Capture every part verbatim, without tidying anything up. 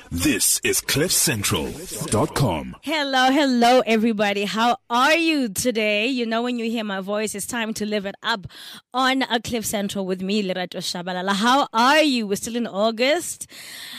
This is cliff central dot com. Hello, hello, everybody. How are you today? You know, when you hear my voice, it's time to live it up on a Cliff Central with me, Lerato Shabalala. How are you? We're still in August.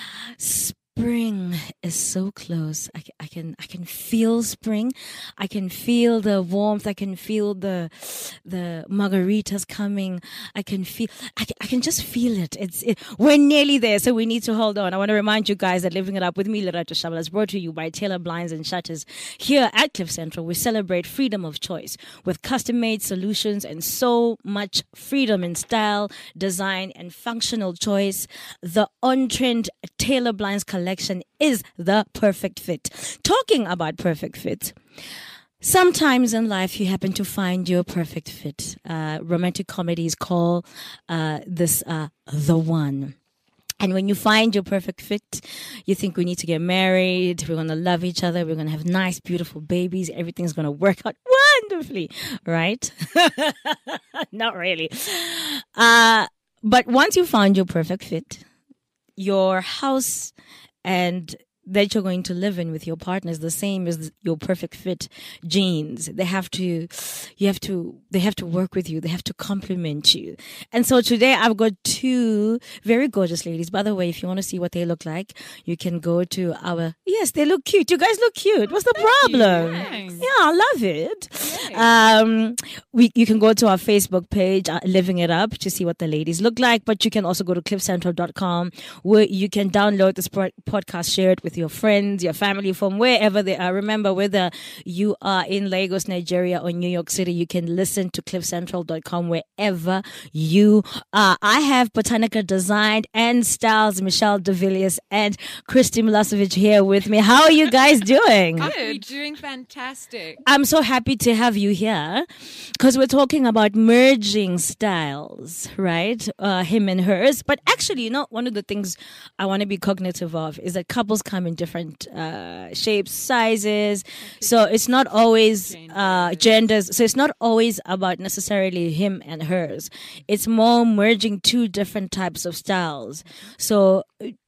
Spring is so close. I, I can I can feel spring. I can feel the warmth. I can feel the the margaritas coming. I can feel. I can, I can just feel it. It's it, we're nearly there, so we need to hold on. I want to remind you guys that Living It Up with me, Lerato Shabala, is brought to you by Taylor Blinds and Shutters. Here at Cliff Central, we celebrate freedom of choice with custom-made solutions and so much freedom in style, design, and functional choice. The on-trend Taylor Blinds collection is the perfect fit. Talking about perfect fit, sometimes in life you happen to find your perfect fit. Uh, romantic comedies call uh, this uh, the one. And when you find your perfect fit, you think we need to get married, we're going to love each other, we're going to have nice, beautiful babies, everything's going to work out wonderfully, right? Not really. Uh, but once you find your perfect fit, your house and that you're going to live in with your partner is the same as your perfect fit genes. They have to, you have to, they have to work with you. They have to complement you. And so today I've got two very gorgeous ladies. By the way, if you want to see what they look like, you can go to our, yes, they look cute. You guys look cute. What's the problem? Yeah, I love it. Um, we, you can go to our Facebook page, uh, Living It Up, to see what the ladies look like. But you can also go to cliff central dot com where you can download this podcast, share it with your friends, your family, from wherever they are. Remember, whether you are in Lagos, Nigeria, or New York City, you can listen to cliff central dot com wherever you are. I have Botanica Design and Styles, Michelle De Villiers and Christy Milosevic here with me. How are you guys doing? Good. You're doing fantastic. I'm so happy to have you here because we're talking about merging styles, right? Uh, him and hers. But actually, you know, one of the things I want to be cognitive of is that couples come in different uh, shapes, sizes. So it's not always uh, genders. So it's not always about necessarily him and hers. It's more merging two different types of styles. So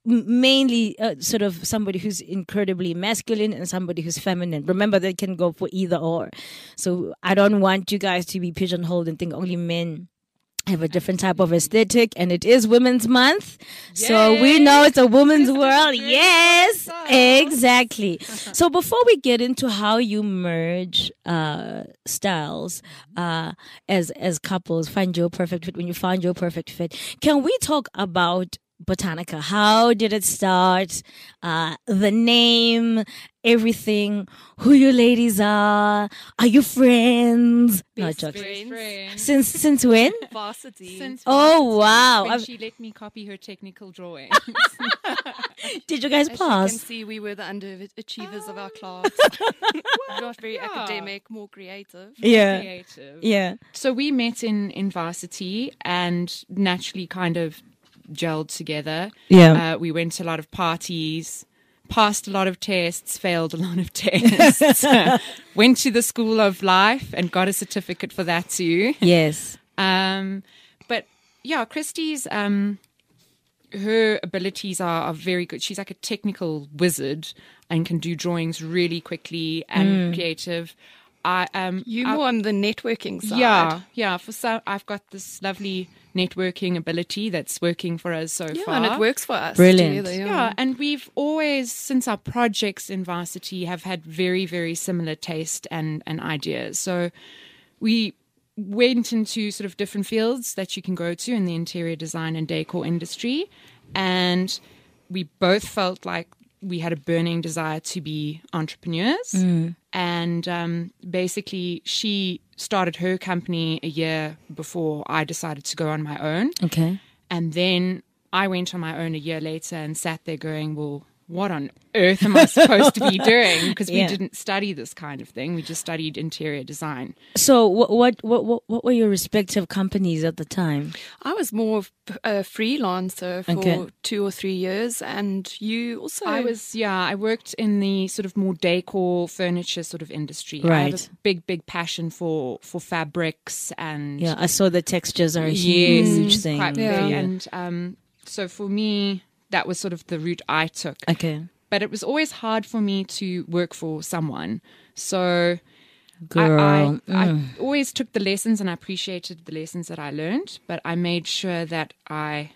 mainly uh, sort of somebody who's incredibly masculine and somebody who's feminine. Remember, they can go for either or. So I don't want you guys to be pigeonholed and think only men have a different type of aesthetic, and it is Women's Month. Yay. So we know it's a woman's world. Yes, exactly. So before we get into how you merge uh, styles uh, as as couples, find your perfect fit, when you find your perfect fit, can we talk about Botanica? How did it start? Uh, the name, everything, who you ladies are. Are you friends? Best no, friends. friends. Since since when? Varsity. Since oh, wow. When she let me copy her technical drawings. Did you guys As pass? you can see, we were the underachievers um, of our class. Not very yeah. academic, more creative. Yeah. More creative. Yeah. So we met in, in varsity and naturally kind of gelled together. Yeah. Uh, we went to a lot of parties, passed a lot of tests, failed a lot of tests, went to the School of Life and got a certificate for that too. Yes. Um, but yeah, Christy's, um, her abilities are, are very good. She's like a technical wizard and can do drawings really quickly and mm. creative. I um you more on the networking side. Yeah, yeah. For some, I've got this lovely networking ability that's working for us so yeah, far. And it works for us. Brilliant. Together, yeah. yeah, and we've always, since our projects in varsity, have had very, very similar taste and, and ideas. So we went into sort of different fields that you can go to in the interior design and decor industry. And we both felt like we had a burning desire to be entrepreneurs. Mm. And um, basically, she started her company a year before I decided to go on my own. Okay. And then I went on my own a year later and sat there going, well, what on earth am I supposed to be doing? Because we yeah. didn't study this kind of thing. We just studied interior design. So what, what what what what were your respective companies at the time? I was more of a freelancer for okay. two or three years, and you also. I was yeah. I worked in the sort of more decor furniture sort of industry. Right. I have a big big passion for for fabrics and yeah. I saw the textures are a yes, huge thing. quite yeah. big. And um, so for me, that was sort of the route I took. Okay. But it was always hard for me to work for someone. So Girl. I, I, mm. I always took the lessons and I appreciated the lessons that I learned, but I made sure that I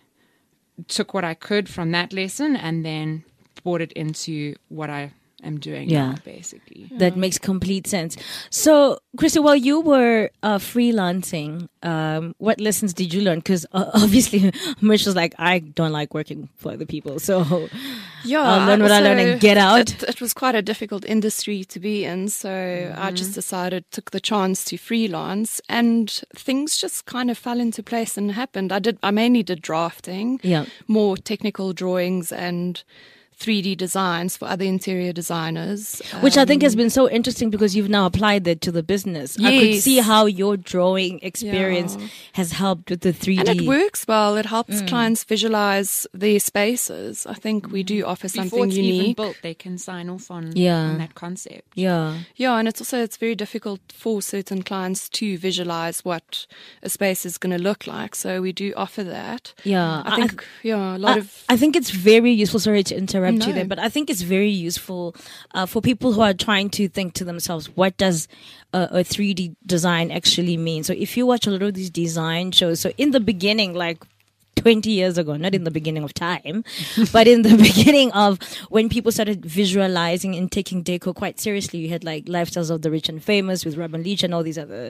took what I could from that lesson and then brought it into what I am doing Yeah. now, basically. That makes complete sense. So, Christy, while you were uh, freelancing, um, what lessons did you learn? Because uh, obviously, Mish was like, I don't like working for other people. So, Yeah, I'll learn what I learn and get out. It, it was quite a difficult industry to be in, so I just decided, took the chance to freelance, and things just kind of fell into place and happened. I did, I mainly did drafting, Yeah. more technical drawings and three D designs for other interior designers, Which I think has Um, been so interesting because you've now applied that to the business. I could Yes. see how your drawing experience Yeah. has helped with the three D. and it works well. It helps clients visualize their spaces. I think we do offer Before something it's even unique. built, they can sign off on, Yeah. on that concept. Yeah. Yeah, and it's also it's very difficult for certain clients to visualize what a space is going to look like. So we do offer that. Yeah. I think yeah, a lot I, of I think it's very useful. Sorry to interrupt you No. there, but I think it's very useful uh, for people who are trying to think to themselves, what does a, a three D design actually mean? So if you watch a lot of these design shows, so in the beginning, like twenty years ago, not in the beginning of time, but in the beginning of when people started visualizing and taking deco quite seriously, you had like Lifestyles of the Rich and Famous with Robin Leach and all these other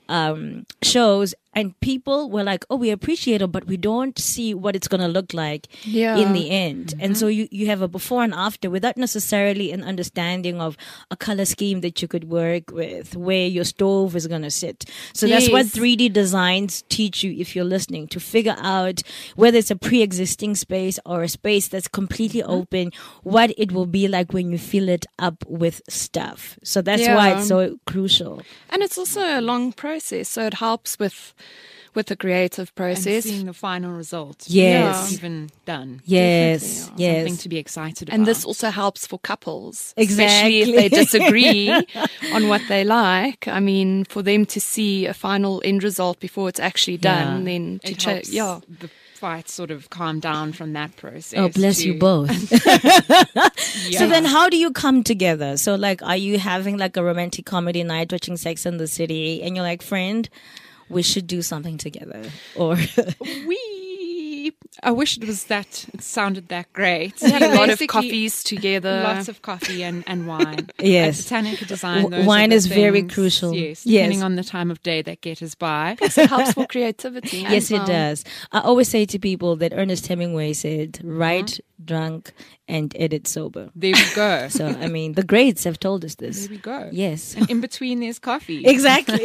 um, shows. And people were like, oh, we appreciate it, but we don't see what it's going to look like Yeah. in the end. And so you, you have a before and after without necessarily an understanding of a color scheme that you could work with, where your stove is going to sit. So that's what Yes. three D designs teach you if you're listening, to figure out whether it's a pre-existing space or a space that's completely open, what it will be like when you fill it up with stuff. So that's why Yeah. it's so crucial. and it's also a long process, so it helps with with the creative And process. seeing the final result. Yes. It's even done. Yes, Definitely, yes. Something to be excited about. And this also helps for couples, Exactly. especially if they disagree on what they like. I mean, for them to see a final end result before it's actually done, Yeah. then to it check, helps yeah. the fight sort of calm down from that process. Oh, bless you to- both. Yeah. So then how do you come together? So like, are you having like a romantic comedy night watching Sex and the City and you're like, friend, we should do something together? Or we, I wish it was that, it sounded that great. We had a lot of Basically, coffees together. Lots of coffee and, and wine. Yes. At Botanica Design, W- those wine are the is very things, crucial. Yes, Yes. depending on the time of day that get us by. it helps for creativity. yes, as it well. does. I always say to people that Ernest Hemingway said, write drunk and edit sober. There we go. So, I mean, the greats have told us There this. we go. Yes. And in between there's coffee. Exactly.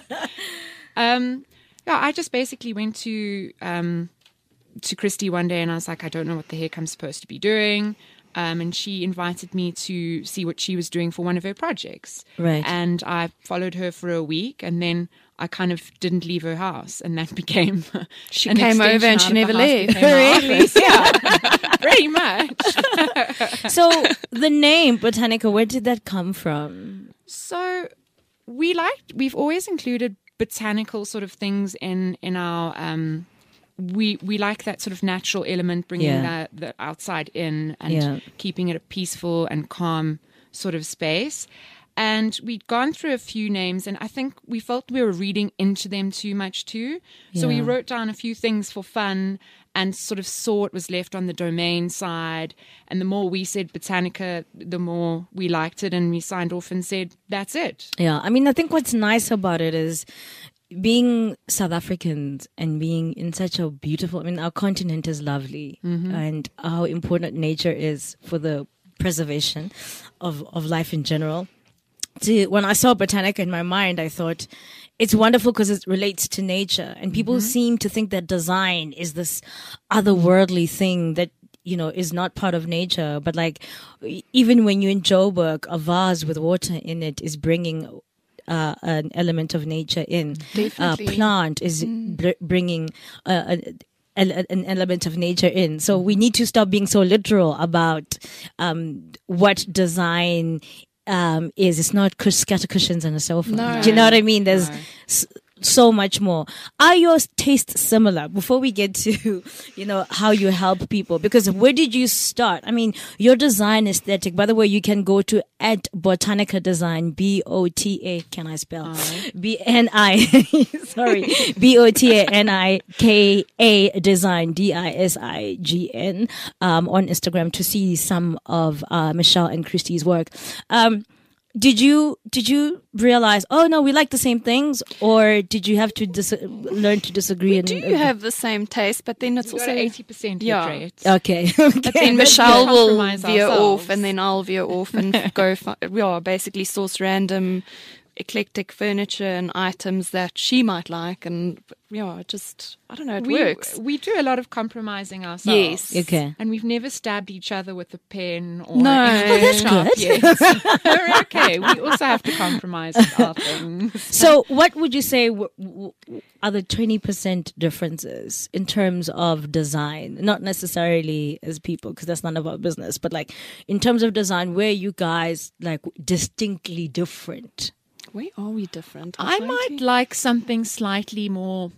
Um, yeah, I just basically went to um, to Christy one day and I was like, I don't know what the heck I'm supposed to be doing. Um, and she invited me to see what she was doing for one of her projects. Right. And I followed her for a week and then I kind of didn't leave her house. And that became. She an came over extension and she out of never the house, left. became my Really? office. Yeah, pretty much. So the name Botanica, where did that come from? So we liked, we've always included botanical sort of things in, in our, um, we, we like that sort of natural element, bringing Yeah. the, the outside in and Yeah. keeping keeping it a peaceful and calm sort of space. And we'd gone through a few names and I think we felt we were reading into them too much too. So we Yeah. wrote down a few things for fun and sort of saw it was left on the domain side. And the more we said Botanica, the more we liked it and we signed off and said, that's it. Yeah, I mean, I think what's nice about it is being South Africans and being in such a beautiful, I mean, our continent is lovely and how important nature is for the preservation of, of life in general. To, when I saw Botanica in my mind, I thought it's wonderful because it relates to nature. And people seem to think that design is this otherworldly thing that, you know, is not part of nature. But like, e- even when you're in Joburg, a vase with water in it is bringing uh, an element of nature in. Definitely. A plant is br- bringing uh, a, a- an element of nature in. So we need to stop being so literal about um, what design um, is. It's not cus- scatter cushions and a sofa. No. Do you know what I mean? There's No. s- so much more. Are your tastes similar? Before we get to, you know, how you help people, because where did you start? I mean, your design aesthetic, by the way, you can go to at Botanica Design, B O T A, can I spell? B N I, sorry, B O T A N I K A Design, D I S I G N, um, on Instagram to see some of, uh, Michelle and Christy's work. Um, Did you did you realize? Oh no, we like the same things, or did you have to dis- learn to disagree? We and, do have the same taste, but then it's We've also got eighty percent hit Yeah. rate. Okay, But then Let's Michelle will compromise veer ourselves. off, and then I'll veer off and go. Fi- yeah, basically source random, eclectic furniture and items that she might like, and yeah, it just I don't know, it we, works. We do a lot of compromising ourselves. Yes. Okay. And we've never stabbed each other with a pen or No. a Oh, that's sharp good. yet. We're okay. We also have to compromise with our things. So, what would you say w- w- are the twenty percent differences in terms of design? Not necessarily as people, because that's none of our business, but like in terms of design, where you guys like distinctly different? Where are we different? I might like something slightly more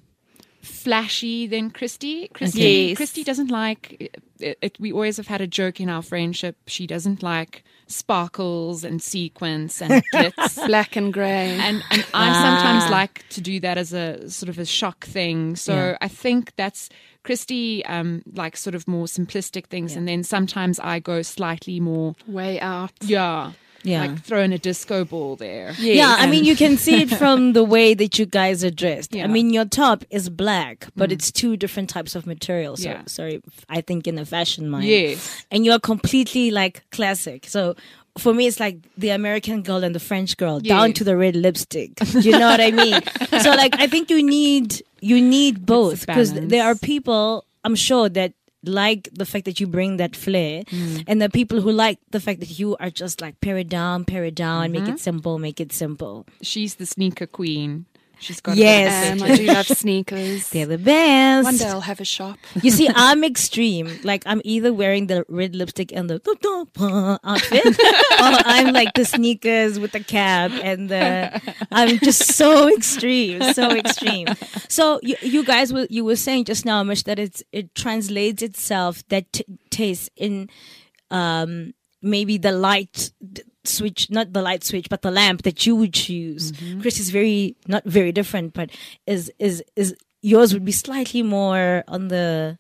flashy than Christy. Christy, Okay. Yes. Christy doesn't like it, it. We always have had a joke in our friendship. She doesn't like sparkles and sequins and glitz. black and grey. And and I sometimes like to do that as a sort of a shock thing. So Yeah. I think that's Christy um like sort of more simplistic things, and then sometimes I go slightly more Way out. yeah. Yeah. Like throwing a disco ball there. Yeah, I And- mean, you can see it from the way that you guys are dressed. Yeah. I mean, your top is black, but it's two different types of material. So, Yeah. sorry, I think in a fashion mind. Yes. And you're completely like classic. So, for me, it's like the American girl and the French girl, down Yes. to the red lipstick. Do you know what I mean? So, like, I think you need you need both, because balance. there are people, I'm sure, that like the fact that you bring that flair, Mm. and the people who like the fact that you are just like pare it down, pare it down, make Mm-hmm. it simple, make it simple. She's the sneaker queen. She's got Yes. a bit of Um, I do love sneakers. They're the best. One day I'll have a shop. You see, I'm extreme. Like, I'm either wearing the red lipstick and the outfit, or I'm like the sneakers with the cap and the. I'm just so extreme, so extreme. So you, you guys were you were saying just now, Mish, that it's it translates itself that t- taste in, um, maybe the light d- switch, not the light switch, but the lamp that you would choose. Chris is very not very different, but is is is yours would be slightly more on the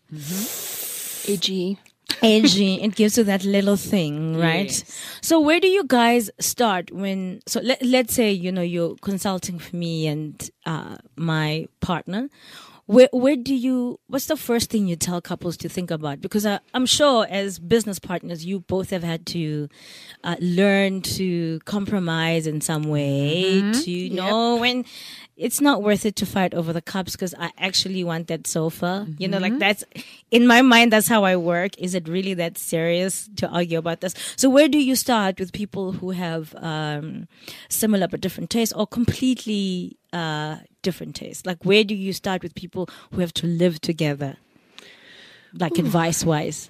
Edgy. edgy. It gives you that little thing, right? Yes. So where do you guys start when? So let let's say you know you're consulting for me and uh, my partner. Where where do you? What's the first thing you tell couples to think about? Because I, I'm sure as business partners, you both have had to uh, learn to compromise in some way to know when it's not worth it to fight over the cups, because I actually want that sofa. You know, like that's in my mind. That's how I work. Is it really that serious to argue about this? So where do you start with people who have um, similar but different tastes, or completely uh, different tastes? Like, where do you start with people who have to live together, like advice wise?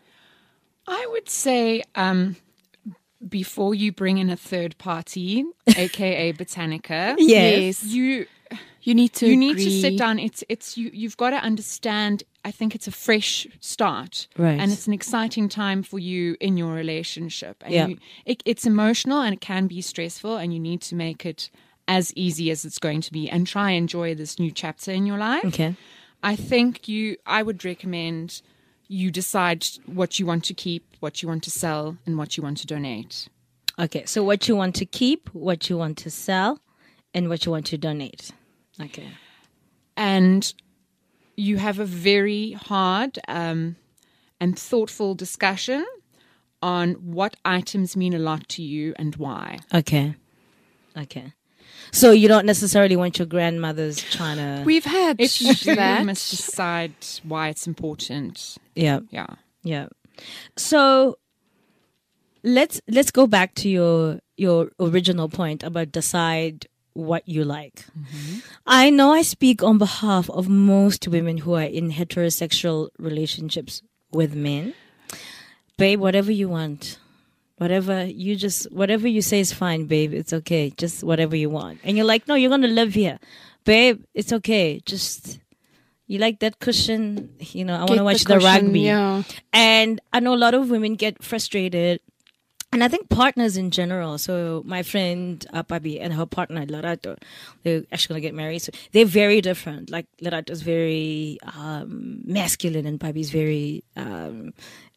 I would say um, before you bring in a third party, aka Botanica, Yes. you You need to you need to agree. sit down. It's it's you. You've got to understand. I think it's a fresh start, Right. and it's an exciting time for you in your relationship. And Yeah. you, it, it's emotional and it can be stressful, and you need to make it as easy as it's going to be, and try and enjoy this new chapter in your life. Okay. I think you. I would recommend you decide what you want to keep, what you want to sell, and what you want to donate. Okay. So what you want to keep, what you want to sell, and what you want to donate. Okay. And you have a very hard um, and thoughtful discussion on what items mean a lot to you and why. Okay. Okay. So you don't necessarily want your grandmother's trying to. We've had If you do, that. you must decide why it's important. Yeah. Yeah. Yeah. So let's let's go back to your your original point about decide what you like. I know I speak on behalf of most women who are in heterosexual relationships with men. Babe, whatever you want. Whatever you just whatever you say is fine, babe. It's okay. Just whatever you want. And you're like, "No, you're going to live here." babe, it's okay. Just, you like that cushion? You know, I want Get to watch the the, cushion, rugby. yeah. And I know a lot of women get frustrated. And I think partners in general. So my friend uh, Pabi and her partner Lerato, they're actually gonna get married. So they're very different. Like Lerato's very um, masculine, and Pabi's very um,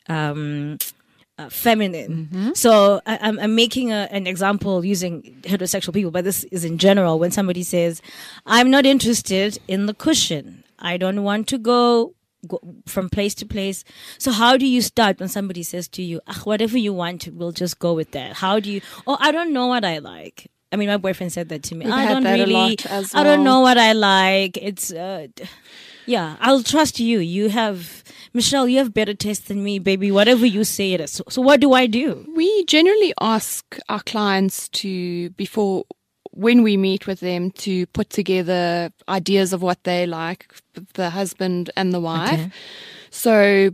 um, uh, feminine. Mm-hmm. So I, I'm, I'm making a, an example using heterosexual people, but this is in general. When somebody says, "I'm not interested in the cushion. I don't want to go." Go from place to place. So how do you start when somebody says to you, ah, whatever you want, we'll just go with that? How do you, oh, I don't know what I like. I mean, my boyfriend said that to me. We've I had don't that a really, lot as I don't well. know what I like. It's, uh, yeah, I'll trust you. You have, Michelle, you have better taste than me, baby. Whatever you say it is. So, so what do I do? We generally ask our clients to, before, when we meet with them, to put together ideas of what they like, the husband and the wife. Okay. So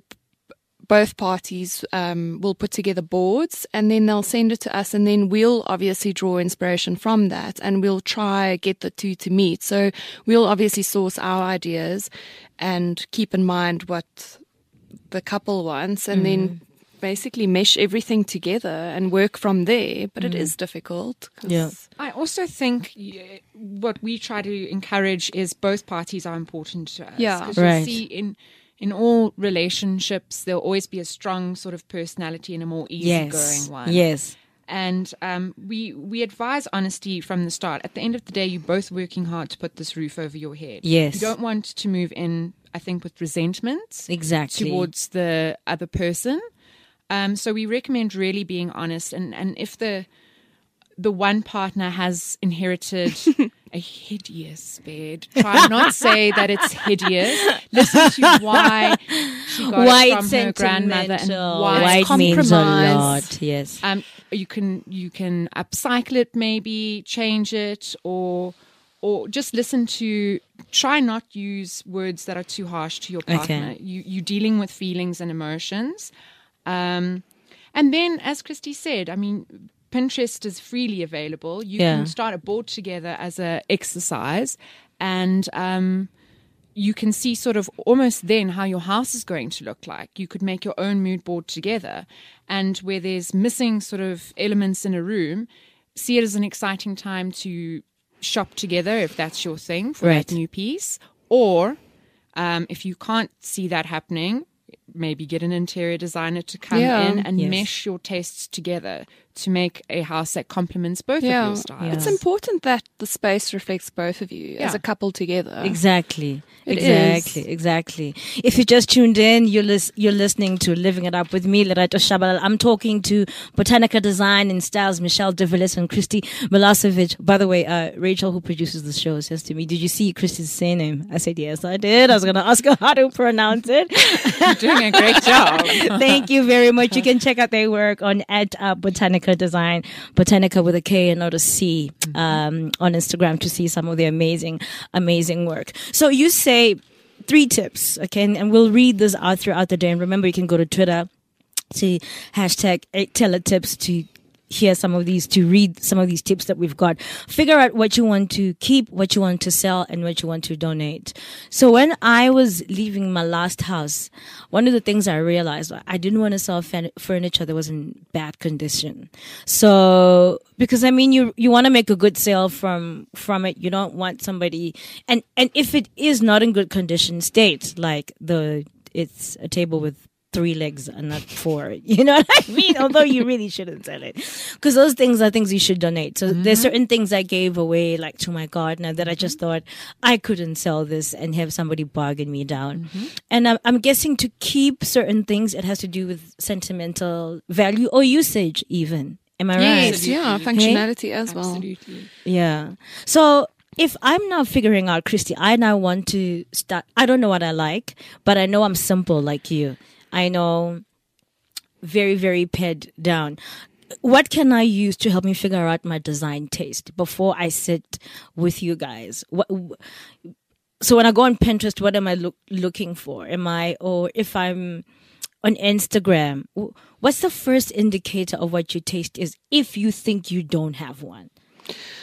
both parties um, will put together boards, and then they'll send it to us, and then we'll obviously draw inspiration from that, and we'll try get the two to meet. So we'll obviously source our ideas and keep in mind what the couple wants, and mm. then basically mesh everything together and work from there. But mm. it is difficult. Yeah. I also think y- what we try to encourage is both parties are important to us. Yeah. 'Cause Right. you see in in all relationships, there'll always be a strong sort of personality and a more easygoing Yes. one. Yes. And um, we we advise honesty from the start. At the end of the day, you're both working hard to put this roof over your head. Yes. You don't want to move in, I think, with resentment Exactly. towards the other person. Um, so we recommend really being honest, and, and if the the one partner has inherited a hideous bed, try not say that it's hideous. Listen to why she got Why it it's from her grandmother and sentimental. why Why it's it means a compromise. lot. Yes. um, you can you can upcycle it, maybe change it, or or just listen to. Try not use words that are too harsh to your partner. Okay. You you're dealing with feelings and emotions, um, and then as Christy said, I mean, Pinterest is freely available. You Yeah. can start a board together as a exercise, and um, you can see sort of almost then how your house is going to look like. You could make your own mood board together, and where there's missing sort of elements in a room, see it as an exciting time to shop together if that's your thing for Right. that new piece. Or um, if you can't see that happening, maybe get an interior designer to come Yeah. in and Yes. mesh your tastes together to make a house that complements both Yeah. of your styles. It's important that the space reflects both of you as Yeah. a couple together. Exactly. It exactly. is. Exactly. If you just tuned in, you're lis- you're listening to Living It Up with me, Lerato Shabalala. I'm talking to Botanica Design and Styles, Michelle De Villiers and Christy Milosevic. By the way, uh, Rachel, who produces the show, says to me, "Did you see Christy's surname?" I said, "Yes, I did. I was going to ask her how to pronounce it." You're doing a great job. Thank you very much. You can check out their work on at uh, Botanica Design, Botanica with a K and not a C, um, on Instagram to see some of their amazing, amazing work. So you say three tips, okay, and, and we'll read this out throughout the day. And remember, you can go to Twitter to hashtag teletips to hear some of these, to read some of these tips that we've got. Figure out what you want to keep, what you want to sell, and what you want to donate. So when I was leaving my last house, one of the things I realized, I didn't want to sell fan- furniture that was in bad condition. So, because I mean, you, you want to make a good sale from, from it. You don't want somebody, and, and if it is not in good condition, state, like the, it's a table with three legs and not four. You know what I mean? Although you really shouldn't sell it. Because those things are things you should donate. So mm-hmm. there's certain things I gave away, like to my gardener, that I just thought I couldn't sell this and have somebody bargain me down. Mm-hmm. And I'm, I'm guessing to keep certain things, it has to do with sentimental value or usage even. Am I Yes, right? yeah, functionality as well. Absolutely. Yeah. So if I'm now figuring out, Christy, I now want to start, I don't know what I like, but I know I'm simple like you. I know very, very pared down. What can I use to help me figure out my design taste before I sit with you guys? What, so when I go on Pinterest, what am I look, looking for? Am I, or if I'm on Instagram, what's the first indicator of what your taste is if you think you don't have one?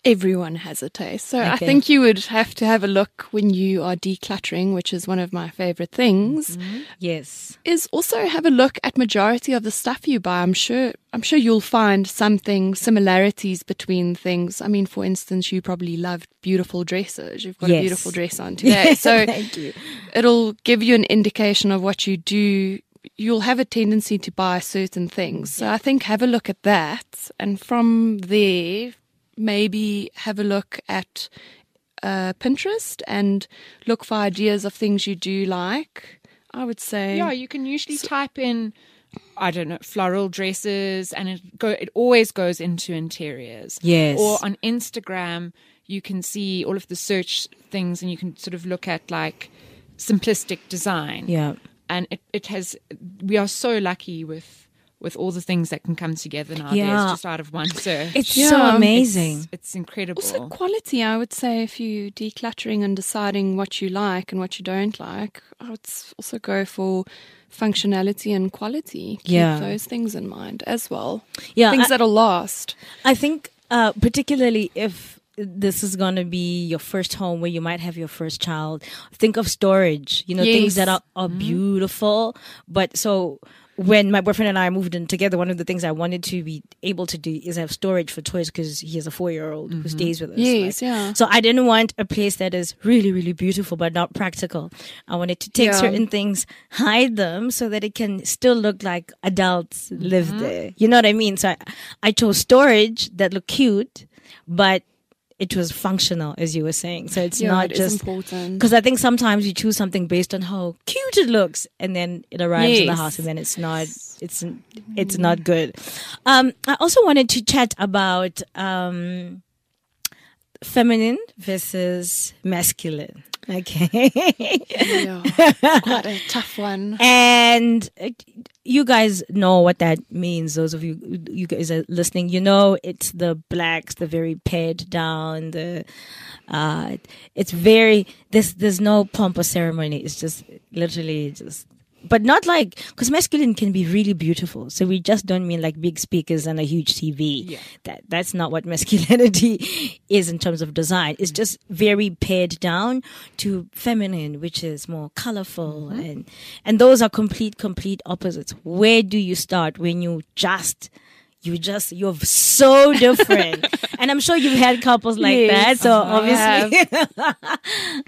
Everyone has a taste. So I Okay. think you would have to have a look when you are decluttering, which is one of my favorite things, Yes. is also have a look at majority of the stuff you buy. I'm sure I'm sure you'll find something similarities between things. I mean, for instance, you probably love beautiful dresses. You've got Yes. a beautiful dress on today. So Thank you. it'll give you an indication of what you do. You'll have a tendency to buy certain things. So I think have a look at that. And from there, maybe have a look at uh, Pinterest and look for ideas of things you do like. I would say. Yeah, you can usually type in, I don't know, floral dresses, and it go. It always goes into interiors. Yes. Or on Instagram, you can see all of the search things, and you can sort of look at like simplistic design. Yeah. And it, it has. We are so lucky with with all the things that can come together nowadays, Yeah. just out of one search. It's Yeah. so amazing. It's, it's incredible. Also, quality, I would say, if you decluttering and deciding what you like and what you don't like, I would s- also go for functionality and quality. Keep Yeah. those things in mind as well. Yeah, Things I- that'll last. I think, uh, particularly if this is going to be your first home where you might have your first child, think of storage, you know, things Yes. that are, are beautiful. But so when my boyfriend and I moved in together, one of the things I wanted to be able to do is have storage for toys because he has a four year old who stays with us. Yes, like- yeah. So I didn't want a place that is really, really beautiful but not practical. I wanted to take Yeah. certain things, hide them so that it can still look like adults live there. You know what I mean? So I, I chose storage that looked cute, but it was functional, as you were saying. So it's Yeah, not it is just important. because I think sometimes you choose something based on how cute it looks, and then it arrives in the Yes. house, and then it's not. It's it's not good. Um, I also wanted to chat about um, feminine versus masculine. Okay. Yeah, quite a tough one. And uh, you guys know what that means. Those of you, you guys are listening, you know, it's the blacks, the very pared down, the, uh, it's very, there's, there's no pomp or ceremony. It's just literally just, but not like, because masculine can be really beautiful. So we just don't mean like big speakers and a huge T V. Yeah. That that's not what masculinity is in terms of design. It's just very pared down to feminine, which is more colorful, and and those are complete complete opposites. Where do you start when you just you just you're so different? And I'm sure you've had couples like Yes, that. So I obviously,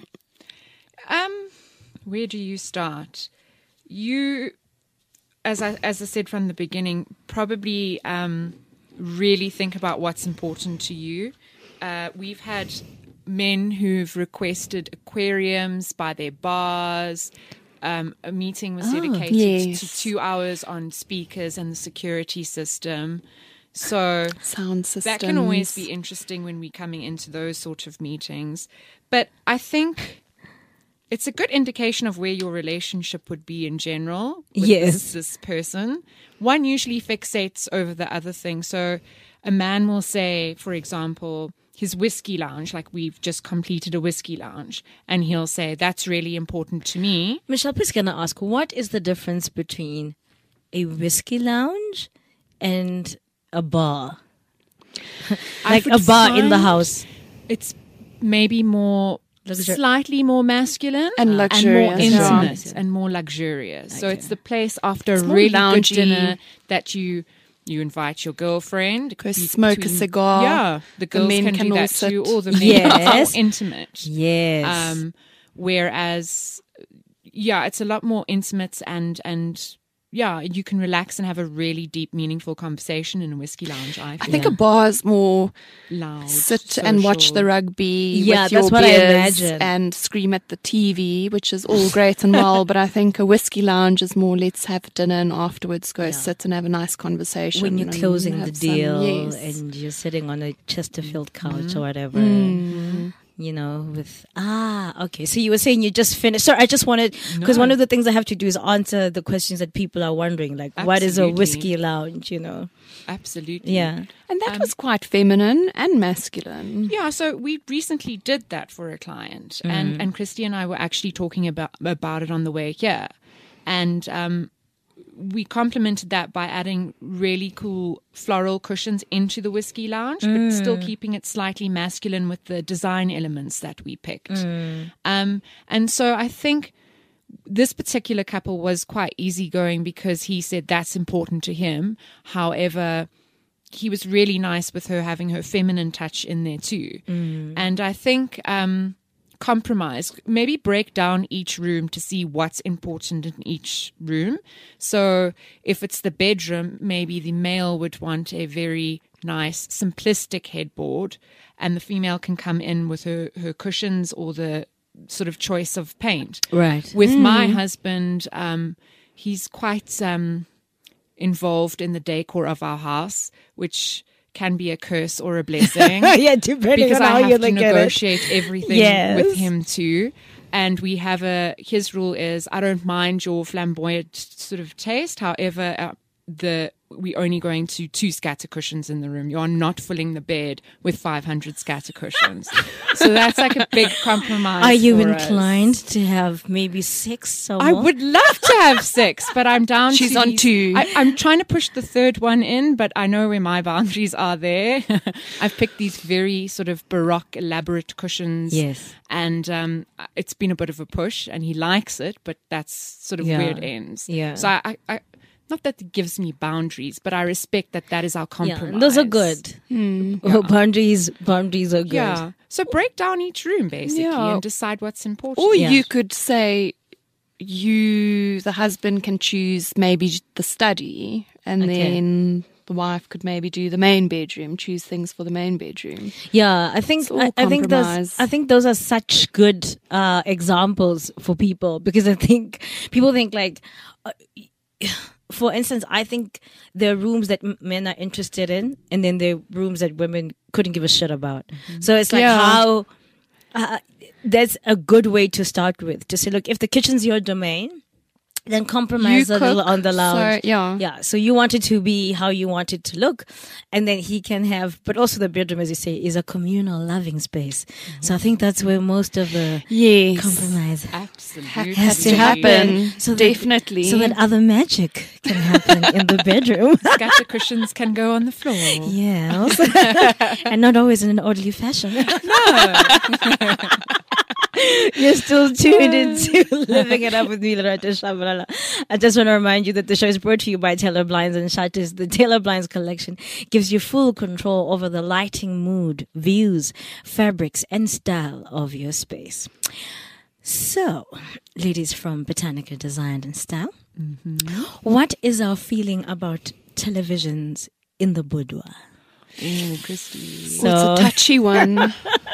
Um, where do you start? You, as I as I said from the beginning, probably um, really think about what's important to you. Uh, we've had men who've requested aquariums by their bars. Um, a meeting was dedicated yes. to two hours on speakers and the security system. So Sound systems. that can always be interesting when we're coming into those sort of meetings. But I think it's a good indication of where your relationship would be in general with Yes. this, this person. One usually fixates over the other thing. So a man will say, for example, his whiskey lounge, like we've just completed a whiskey lounge, and he'll say, that's really important to me. Michelle, please can I ask, what is the difference between a whiskey lounge and a bar? I Like would a bar in the find house. It's maybe more, Luxur- slightly more masculine And more luxurious, yeah. intimate and more luxurious. So Okay. it's the place after It's a more really good loungy. dinner that you you invite your girlfriend. Go Be- smoke a between- cigar. Yeah, the The girls men can, can do all that too, sit. or the men. Yes. It's more intimate. Yes. Um, whereas, yeah, it's a lot more intimate and and yeah, you can relax and have a really deep, meaningful conversation in a whiskey lounge. I, I feel. think a bar is more loud, sit and watch social. the rugby Yeah, with your that's what I beers imagine. and scream at the T V, which is all great and well. But I think a whiskey lounge is more let's have dinner and afterwards go sit and have a nice conversation. when you're and closing the have some- deal yes. and you're sitting on a Chesterfield couch or whatever, Mm-hmm. you know, with, ah, okay. So you were saying you just finished. Sorry, I just wanted, because one of the things I have to do is answer the questions that people are wondering, like, what is a Absolutely. whiskey lounge, you know? Absolutely. Yeah. And that was quite feminine and masculine. Yeah, so we recently did that for a client, and and Christy and I were actually talking about about it on the way here, and um, we complemented that by adding really cool floral cushions into the whiskey lounge, but still keeping it slightly masculine with the design elements that we picked. Mm. Um, and so I think this particular couple was quite easygoing because he said that's important to him. However, he was really nice with her having her feminine touch in there too. Mm. And I think um, compromise, maybe break down each room to see what's important in each room. So if it's the bedroom, maybe the male would want a very nice, simplistic headboard, and the female can come in with her, her cushions or the sort of choice of paint. Right. With mm. my husband, um, he's quite um, involved in the decor of our house, which can be a curse or a blessing. Yeah, depending because on how I have you to look negotiate at it. everything Yes. with him too. And we have a, his rule is, I don't mind your flamboyant sort of taste. However, uh, the we're only going to two scatter cushions in the room. You are not filling the bed with five hundred scatter cushions. So that's like a big compromise. Are you for inclined us. to have maybe six or I more? would love to have six, but I'm down She's to on these- two. I, I'm trying to push the third one in, but I know where my boundaries are there. I've picked these very sort of baroque, elaborate cushions. Yes. And um, it's been a bit of a push, and he likes it, but that's sort of Yeah. where it ends. Yeah. So I, I, I not that it gives me boundaries, but I respect that that is our compromise. Yeah, those are good. Oh, boundaries, boundaries are good. Yeah. So break down each room basically Yeah. and decide what's important. Or Yeah. you could say you, the husband, can choose maybe the study, and Okay. then the wife could maybe do the main bedroom, choose things for the main bedroom. Yeah, I think It's all I, I think those compromise. I think those are such good uh, examples for people, because I think people think like, uh, for instance, I think there are rooms that m- men are interested in, and then there are rooms that women couldn't give a shit about. So it's like Yeah. how uh, that's a good way to start with, to say, look, if the kitchen's your domain, then compromise You a little cook, on the lounge. so, yeah. Yeah. So you want it to be how you want it to look. And then he can have, but also the bedroom, as you say, is a communal loving space. So I think that's where most of the Yes. compromise Absolutely. has to to happen. happen. So that- Definitely. So that other magic can happen in the bedroom. Scatter cushions can go on the floor. Yes. And not always in an orderly fashion. You're still tuned into Living It Up with me, Lerato Shabalala. I just want to remind you that the show is brought to you by Taylor Blinds and Shutters. The Taylor Blinds collection gives you full control over the lighting, mood, views, fabrics, and style of your space. So, ladies from Botanica Design and Style, what is our feeling about televisions in the boudoir? Oh, Christy. So, It's a touchy one.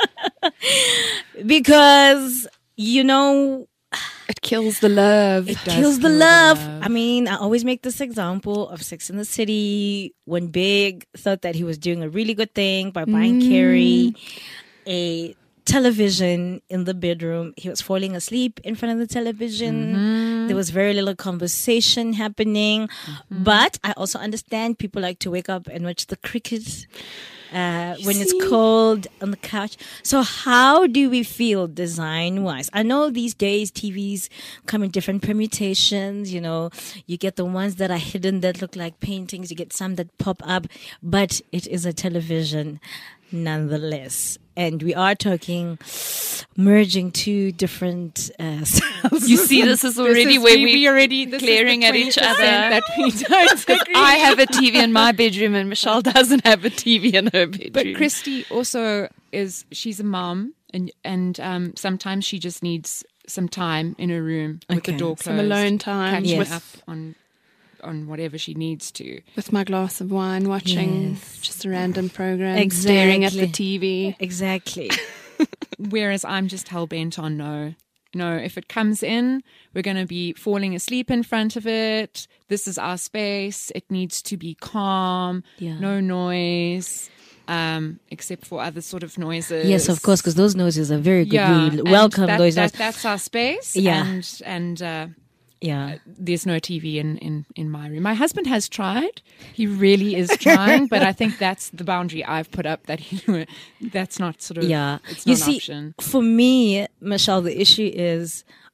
because, you know, It kills the love. It does kills the kill the love. love. I mean, I always make this example of Sex in the City, when Big thought that he was doing a really good thing by buying Carrie a television in the bedroom. He was falling asleep in front of the television. There was very little conversation happening. But I also understand people like to wake up and watch the cricket uh, when it's cold on the couch. So how do we feel design wise? I know these days T Vs come in different permutations. You know, you get the ones that are hidden that look like paintings. You get some that pop up, but it is a television nonetheless. And we are talking merging two different uh, styles. You see, this is already is- where we- we, we already- this is glaring the at each twenty other. percent that we don't agree. I have a T V in my bedroom, and Michelle doesn't have a T V in her bedroom. But Christy also is, she's a mom, and and um, sometimes she just needs some time in her room with Okay. the door closed. Some alone time catching Yes. up on on whatever she needs to. with my glass of wine, watching Yes. just a random program, staring at the Exactly. T V. Exactly. Whereas I'm just hell bent on no. No, if it comes in, we're going to be falling asleep in front of it. This is our space. It needs to be calm, Yeah. no noise, um, except for other sort of noises. Yes, of course, because those noises are very good. Yeah, We and welcome that, those that, noises. That's our space. Yeah. and and uh, Yeah. there's no T V in, in, in my room. My husband has tried. He really is trying, but I think that's the boundary I've put up, that he, that's not sort of, Yeah. it's You not an see, option. for me, Michelle, the issue is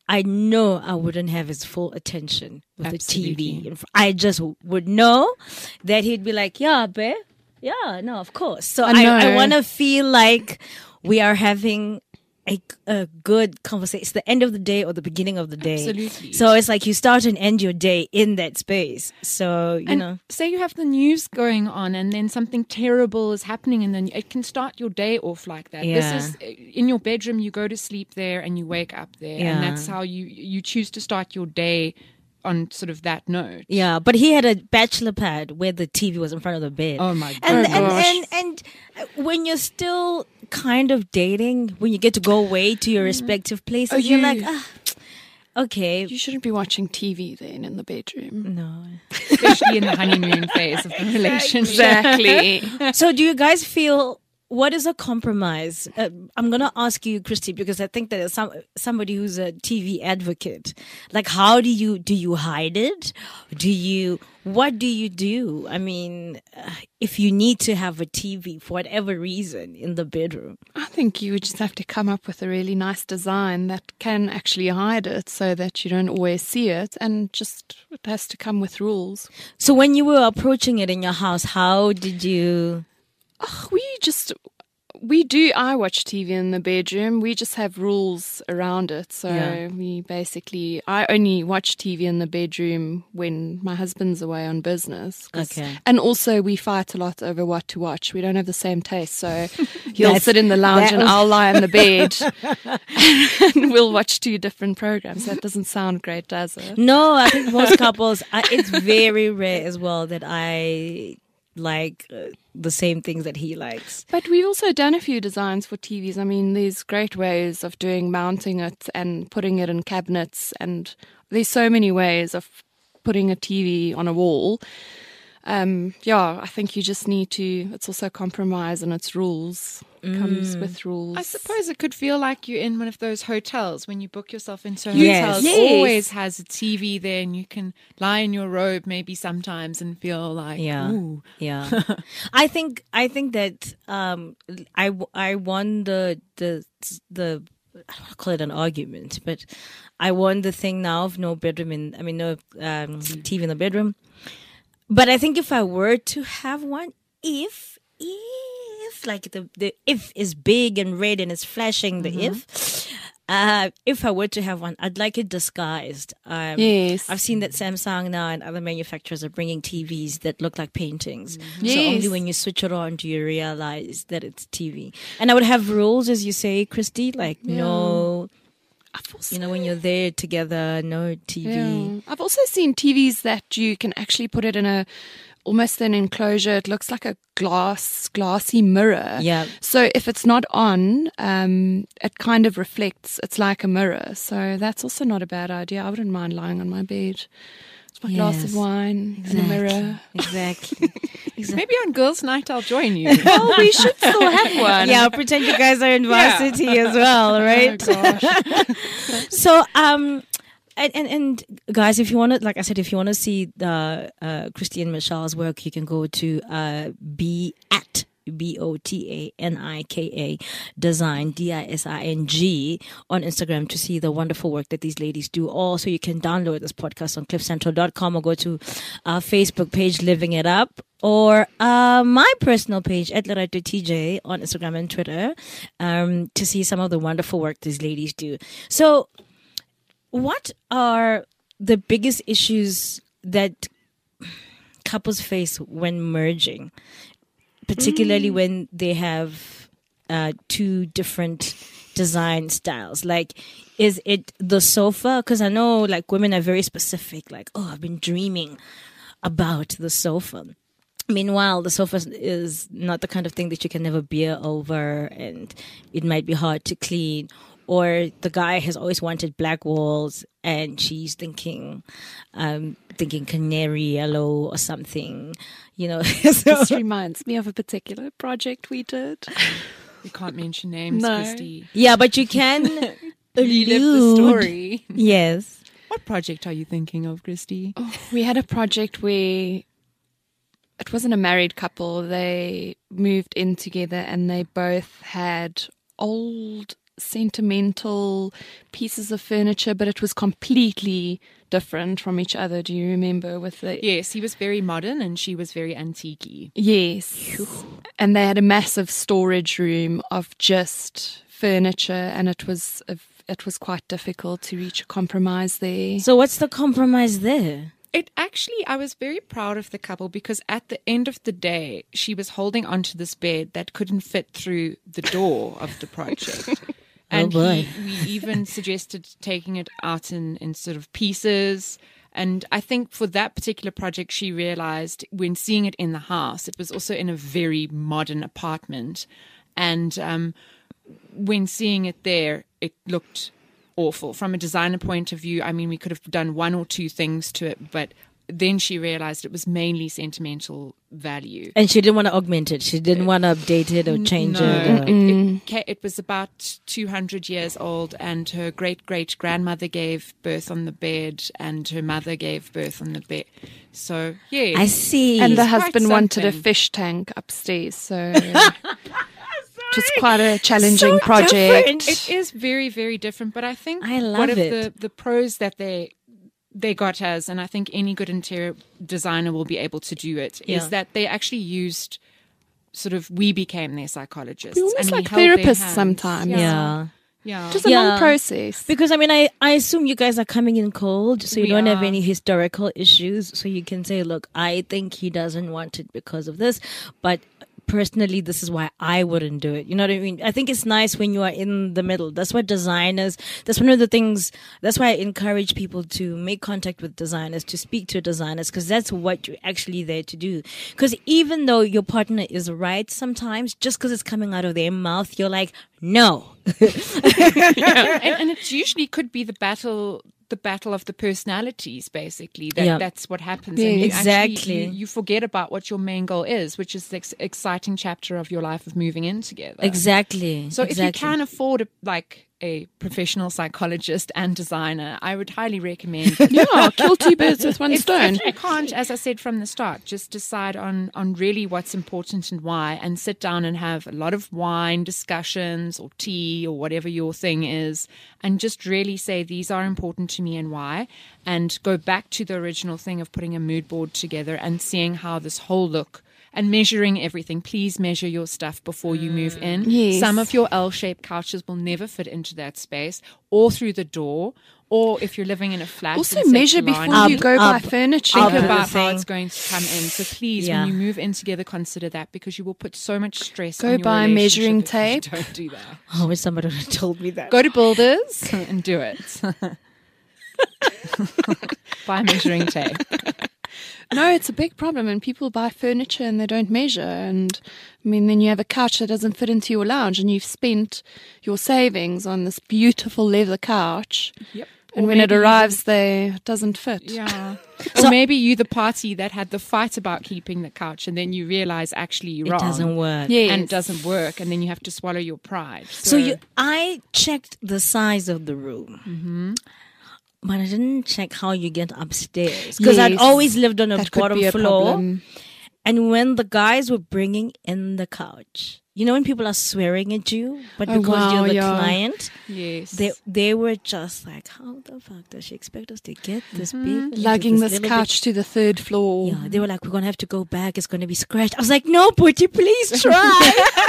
I know I wouldn't have his full attention with Absolutely. the T V. in fr- I just would know that he'd be like, yeah, babe. Yeah, no, of course. So I I, know. I want to feel like we are having a, a good conversation. It's the end of the day or the beginning of the day. Absolutely. So it's like you start and end your day in that space. So, you and know. say you have the news going on and then something terrible is happening and then it can start your day off like that. Yeah. This is in your bedroom, you go to sleep there and you wake up there. Yeah. And that's how you, you choose to start your day on sort of that note. Yeah, but he had a bachelor pad where the T V was in front of the bed. Oh my And Oh, and, gosh. and and when you're still kind of dating, when you get to go away to your respective places, Oh, you're you- like, ah, okay, You shouldn't be watching T V then in the bedroom. no. Especially in the honeymoon phase of the relationship. Exactly. So, do you guys feel? What is a compromise? Uh, I'm gonna ask you, Christy, because I think that as some somebody who's a T V advocate, like, how do you do you hide it? Do you what do you do? I mean, uh, if you need to have a T V for whatever reason in the bedroom, I think you would just have to come up with a really nice design that can actually hide it so that you don't always see it, and just it has to come with rules. so when you were approaching it in your house, how did you? Oh, we just we do I watch T V in the bedroom. We just have rules around it. So Yeah. we basically I only watch T V in the bedroom when my husband's away on business. 'Cause- Okay. And also we fight a lot over what to watch. We don't have the same taste. So he'll That's- sit in the lounge that and was- I'll lie in the bed and we'll watch two different programs. That doesn't sound great, does it? No, I think most couples. I, it's very rare as well that I like uh, the same things that he likes. But we've also done a few designs for T Vs. I mean, there's great ways of doing mounting it and putting it in cabinets, and there's so many ways of putting a T V on a wall. Um, yeah, I think you just need to. It's also compromise and its rules. It comes with rules. I suppose it could feel like you're in one of those hotels when you book yourself into Yes. hotels. Yes. Always has a T V there, and you can lie in your robe maybe sometimes and feel like, Yeah. ooh. Yeah, I think I think that um, I I won the the the I don't want to call it an argument, but I won the thing now of no bedroom in. I mean, no um, T V in the bedroom. But I think if I were to have one, if if like the the if is big and red and it's flashing, the if. Uh, if I were to have one, I'd like it disguised. Um, Yes. I've seen that Samsung now and other manufacturers are bringing T Vs that look like paintings. So Yes. only when you switch it on do you realize that it's T V. And I would have rules, as you say, Christy, like no, I've also, you know, when you're there together, no T V. yeah. I've also seen T Vs that you can actually put it in a almost an enclosure. It looks like a glass, glassy mirror. Yeah. So if it's not on, um, it kind of reflects. It's like a mirror. So that's also not a bad idea. I wouldn't mind lying on my bed. It's my glass Yes. of wine in a mirror. Exactly. exactly. Maybe on girls' night I'll join you. Oh, we should still have one. Yeah, pretend you guys are in varsity as well, right? Oh, gosh. So, um, and, and and guys, if you want to, like I said, if you want to see the uh, Christy and Michelle's work, you can go to uh, be at B O T A N I K A design D I S I N G on Instagram to see the wonderful work that these ladies do. Also, you can download this podcast on cliff central dot com or go to our Facebook page, Living It Up, or uh, my personal page at Lerato T J on Instagram and Twitter um, to see some of the wonderful work these ladies do. So, what are the biggest issues that couples face when merging, particularly when they have uh, two different design styles? Like, is it the sofa? Because I know, like, women are very specific. Like, oh, I've been dreaming about the sofa. Meanwhile, the sofa is not the kind of thing that you can never beer over, and it might be hard to clean. Or the guy has always wanted black walls, and she's thinking, um, thinking canary yellow or something, you know. So- This reminds me of a particular project we did. You can't mention names, No. Christy. yeah, but you can Relive the allude. story. Yes. What project are you thinking of, Christy? We had a project where it wasn't a married couple. They moved in together and they both had old sentimental pieces of furniture, but it was completely different from each other. Do you remember with the... Yes, he was very modern and she was very antique-y. Yes. And they had a massive storage room of just furniture, and it was a, it was quite difficult to reach a compromise there. So what's the compromise there? It actually, I was very proud of the couple because at the end of the day, she was holding onto this bed that couldn't fit through the door of the project. And oh boy. He, we even suggested taking it out in, in sort of pieces. And I think for that particular project, she realized when seeing it in the house, it was also in a very modern apartment. And um, when seeing it there, it looked awful. From a designer point of view, I mean, we could have done one or two things to it, but then she realized it was mainly sentimental value. And she didn't want to augment it. She didn't want to update it or change no, it. Or... It, it, ca- it was about two hundred years old, and her great-great-grandmother gave birth on the bed, and her mother gave birth on the bed. So, yeah. I see. And the It's quite husband wanted a something. fish tank upstairs, so... It was quite a challenging So project. different. It is very, very different, but I think I love one of it. the, the pros that they they got as, and I think any good interior designer will be able to do it, Yeah. is that they actually used sort of, we became their psychologists. We're almost and we like held their therapists hands. sometimes. Yeah. Yeah. Just a Yeah. long process. Because, I mean, I, I assume you guys are coming in cold, so you We don't have are. any historical issues. So you can say, look, I think he doesn't want it because of this, but personally, this is why I wouldn't do it. You know what I mean? I think it's nice when you are in the middle. That's what designers, that's one of the things, that's why I encourage people to make contact with designers, to speak to designers, because that's what you're actually there to do. Because even though your partner is right sometimes, just because it's coming out of their mouth, you're like, no. and, and it usually could be the battle the battle of the personalities, basically. That Yeah. That's what happens. Yeah, and you exactly. Actually, you, you forget about what your main goal is, which is the ex- exciting chapter of your life of moving in together. Exactly. So exactly. if you can afford a, like a professional psychologist and designer, I would highly recommend. Yeah, kill two birds with one If- stone. If you can't, as I said from the start, just decide on on really what's important and why, and sit down and have a lot of wine discussions or tea or whatever your thing is, and just really say these are important to me and why, and go back to the original thing of putting a mood board together and seeing how this whole look. And measuring everything. Please measure your stuff before you move in. Yes. Some of your L-shaped couches will never fit into that space, or through the door, or if you're living in a flat. Also, in, say, measure Killarney, before you Up, go buy up, furniture. think up. about how Thing. it's going to come in. So please, Yeah. when you move in together, consider that, because you will put so much stress Go on your buy relationship measuring if you tape. Don't do that. I wish somebody would have told me that. Go to Builders and do it. Buy measuring tape. No, it's a big problem, and people buy furniture and they don't measure. And I mean, then you have a couch that doesn't fit into your lounge, and you've spent your savings on this beautiful leather couch. Yep. And Or when it maybe arrives, they it doesn't fit. Yeah. So- or maybe you, the party that had the fight about keeping the couch, and then you realize actually you're It wrong. doesn't work. Yes. And it doesn't work, and then you have to swallow your pride. So, So you, I checked the size of the room, Mm-hmm. but I didn't check how you get upstairs because I'd Yes. always lived on a That could bottom be a floor. problem. And when the guys were bringing in the couch, you know when people are swearing at you, but Oh, because wow, you're the yeah. client, yes. they they were just like, how the fuck does she expect us to get this Mm-hmm. big, Lugging this this little couch to the third floor. bit- Yeah, they were like, we're gonna have to go back. It's gonna be scratched. I was like, no, Putty, please try.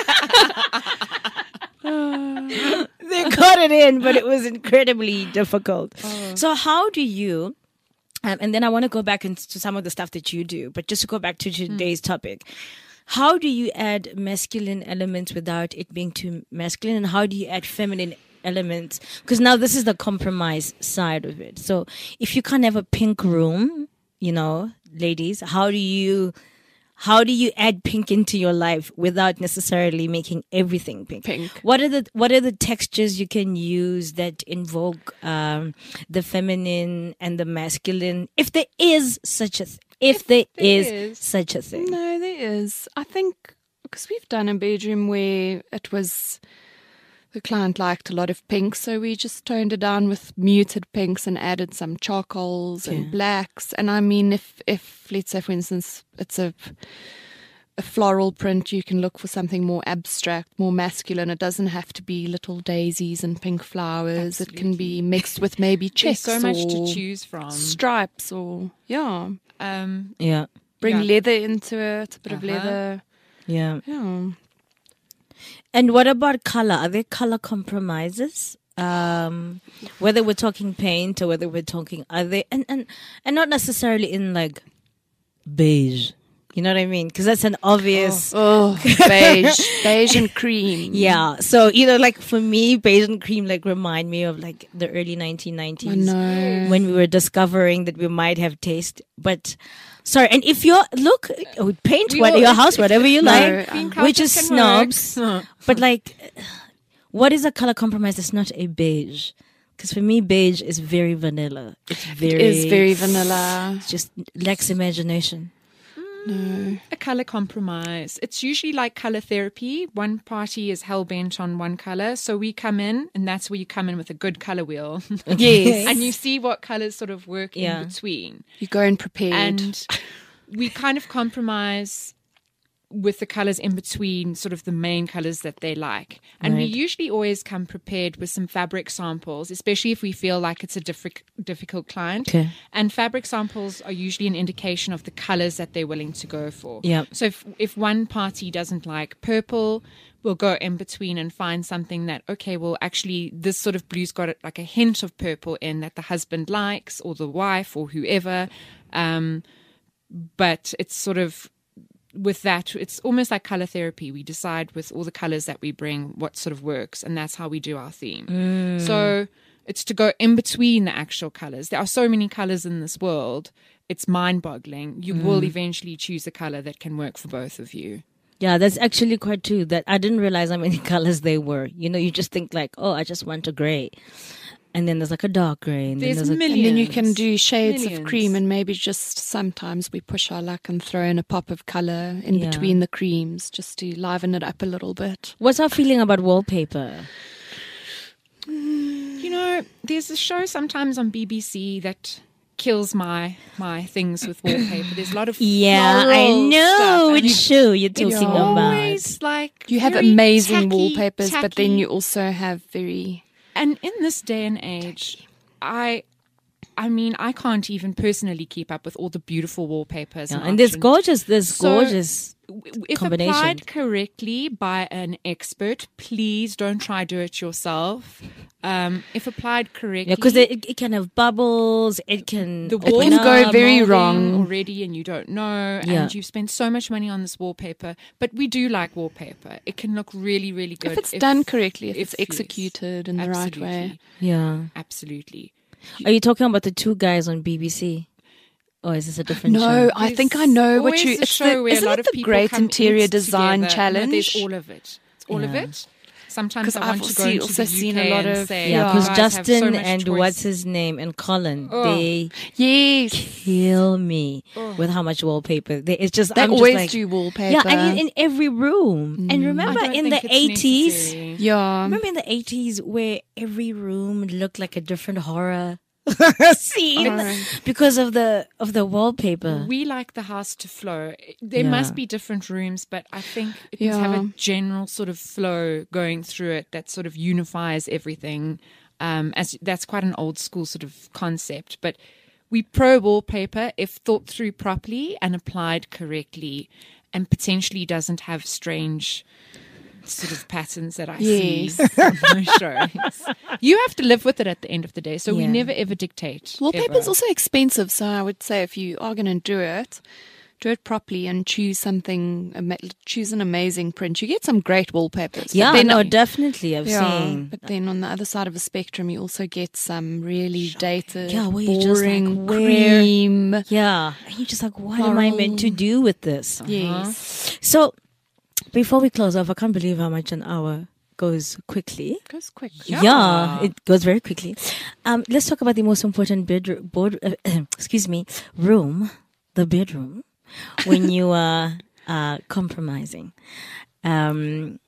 They got it in, but it was incredibly difficult. So how do you? Um, and then I want to go back into some of the stuff that you do, but just to go back to today's topic, how do you add masculine elements without it being too masculine, and how do you add feminine elements? Because now this is the compromise side of it. So if you can't have a pink room, you know, ladies, how do you? How do you add pink into your life without necessarily making everything pink? Pink. What are the what are the textures you can use that invoke um, the feminine and the masculine, if there is such a th- if, If there there is, is. such a thing? No, there is. I think because we've done a bedroom where it was the client liked a lot of pink, so we just toned it down with muted pinks and added some charcoals Okay. and blacks. And I mean, if if let's say for instance it's a a floral print, you can look for something more abstract, more masculine. It doesn't have to be little daisies and pink flowers. It can be mixed with maybe There's checks so much or to choose from. stripes or, yeah. Um, Yeah. Bring Yeah. leather into it, a bit of Uh-huh. leather. Yeah. Yeah. And what about color? Are there color compromises? Um, whether we're talking paint or whether we're talking other, and and and not necessarily in like beige. You know what I mean? Because that's an obvious. Oh, beige, beige and cream. Yeah. So you know, like for me, beige and cream like remind me of like the early nineteen nineties I know. when we were discovering that we might have taste. But sorry, and if you're look, oh, paint We what all- your house whatever you No, like, Cream which carpet is can work. snobs. But like, what is a color compromise that's not a beige? Because for me, beige is very vanilla. It's very, It is very vanilla. It's just lacks imagination. A color compromise. It's usually like color therapy. One party is hell bent on one color, so we come in, and that's where you come in with a good color wheel, Yes. and you see what colors sort of work Yeah. in between. You go in prepared. And we kind of compromise with the colors in between sort of the main colors that they like. And we Right. usually always come prepared with some fabric samples, especially if we feel like it's a diffi- difficult client. Okay. And fabric samples are usually an indication of the colors that they're willing to go for. Yeah. So if, if one party doesn't like purple, we'll go in between and find something that, okay, well, actually, this sort of blue's got like a hint of purple in that the husband likes or the wife or whoever. Um, but it's sort of with that, it's almost like color therapy. We decide with all the colors that we bring what sort of works, and that's how we do our theme. So it's to go in between the actual colors. There are so many colors in this world. It's mind-boggling. You will eventually choose a color that can work for both of you. Yeah, that's actually quite true. That I didn't realize how many colors they were. You know, you just think like, oh, I just want a gray, and then there's like a dark gray, and There's then there's like, millions. And then you can do shades Millions. of cream, and maybe just sometimes we push our luck and throw in a pop of color in Yeah. between the creams just to liven it up a little bit. what's our feeling about wallpaper? You know, there's a show sometimes on B B C that kills my my things with wallpaper. There's a lot of Yeah, I floral know stuff, and which you- show you're it's talking always about. like You have very amazing tacky, wallpapers, but then tacky. you also have very. And in this day and age, I I mean, I can't even personally keep up with all the beautiful wallpapers. Yeah, and and there's options. gorgeous, there's So, gorgeous. If combination. applied correctly by an expert, please don't try do it yourself. Um, if applied correctly, Yeah, because it, it can have bubbles. It can the open walls can go are up. very molding wrong. already, and you don't know, Yeah. and you've spent so much money on this wallpaper. But we do like wallpaper; it can look really, really good If it's done correctly, if, if- it's yes, executed in the right way. absolutely. Yeah. Absolutely. Are you talking about the two guys on B B C? Or is this a different No, show? I think I There's know what always you. a It's show the, where a isn't lot it of the people Great come Interior eat Design together. Challenge? No, there's all of it. It's all of Yeah. it. Sometimes 'Cause I I've want to go also- into also the seen U K a lot and of- say, Yeah, you because guys have so Justin much and choice. what's his name and Colin, Oh. they Yes, kill me with how much wallpaper. They, it's just they I'm always just like, do wallpaper. yeah, and in, in every room. And I remember don't in think the it's eighties, necessary. yeah. remember in the eighties where every room looked like a different horror scene Alright. because of the of the wallpaper. We like the house to flow. There Yeah. must be different rooms, but I think it must have Yeah. a general sort of flow going through it that sort of unifies everything. Um, as that's quite an old school sort of concept, but we pro wallpaper if thought through properly and applied correctly, and potentially doesn't have strange sort of patterns that I Yes. see on those shows. You have to live with it at the end of the day, so we Yeah. never ever dictate. Wallpaper ever. is also expensive, so I would say if you are going to do it, do it properly and choose something. ama- Choose an amazing print. You get some great wallpapers. but Yeah, then, no, definitely. I've yeah, seen. but then on the other side of the spectrum, you also get some really dated, Yeah, where you're just like, boring where- cream. Yeah, and you're just like, what am I meant to do with this? Yes, So, before we close off, I can't believe how much an hour goes quickly. goes quick. Yeah, it goes very quickly. Um, let's talk about the most important bedroom, board, uh, excuse me, room, the bedroom, when you are uh, compromising. Um,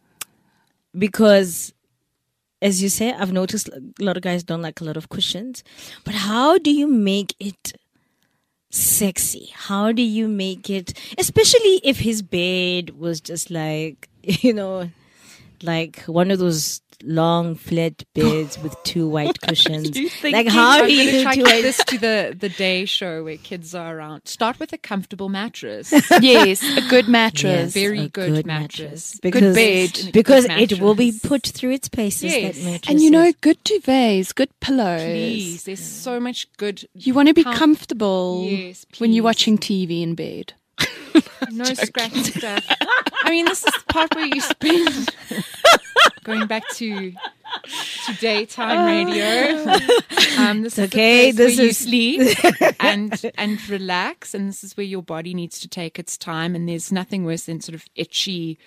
because, as you say, I've noticed a lot of guys don't like a lot of cushions. But how do you make it sexy? How do you make it, especially if his bed was just like, you know, like one of those long flat beds with two white cushions. Like, how do you try do to it? this to the the day show where kids are around? Start with a comfortable mattress. Yes, a good mattress. Very a good mattress. Because, bed. because Good it will be mattress. put through its paces. Yes. That mattress And you know, is. good duvets, good pillows. Please, there's so much good. You want to be Com- comfortable Yes, when you're please. watching T V in bed. No scratchy stuff. I mean, this is the part where you spend going back to to daytime radio. Um, this is okay, the place this where you is- sleep and and relax, and this is where your body needs to take its time. And there's nothing worse than sort of itchy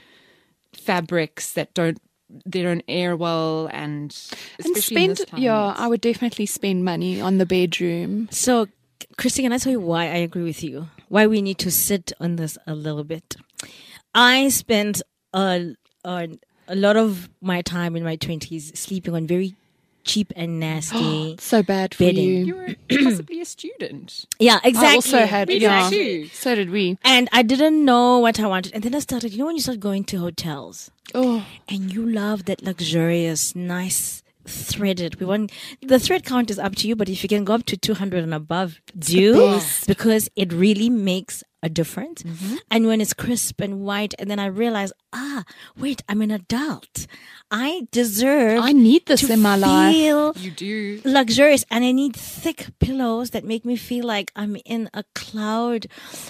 fabrics that don't they don't air well, and And especially in spend, this time, yeah, it's- I would definitely spend money on the bedroom. So, Christy, can I tell you why I agree with you? Why we need to sit on this a little bit. I spent a, a, a lot of my time in my twenties sleeping on very cheap and nasty. So bad for Bedding. you you. were possibly a student. Yeah, exactly. I also had, We did yeah. too. So did we. And I didn't know what I wanted. And then I started, you know, when you start going to hotels Oh, and you love that luxurious, nice threaded. We want the thread count is up to you, but if you can go up to two hundred and above, do best. because it really makes a difference. Mm-hmm. And when it's crisp and white, and then I realize, ah, wait, I'm an adult. I deserve I need this to in my life. feel You do. luxurious, and I need thick pillows that make me feel like I'm in a cloud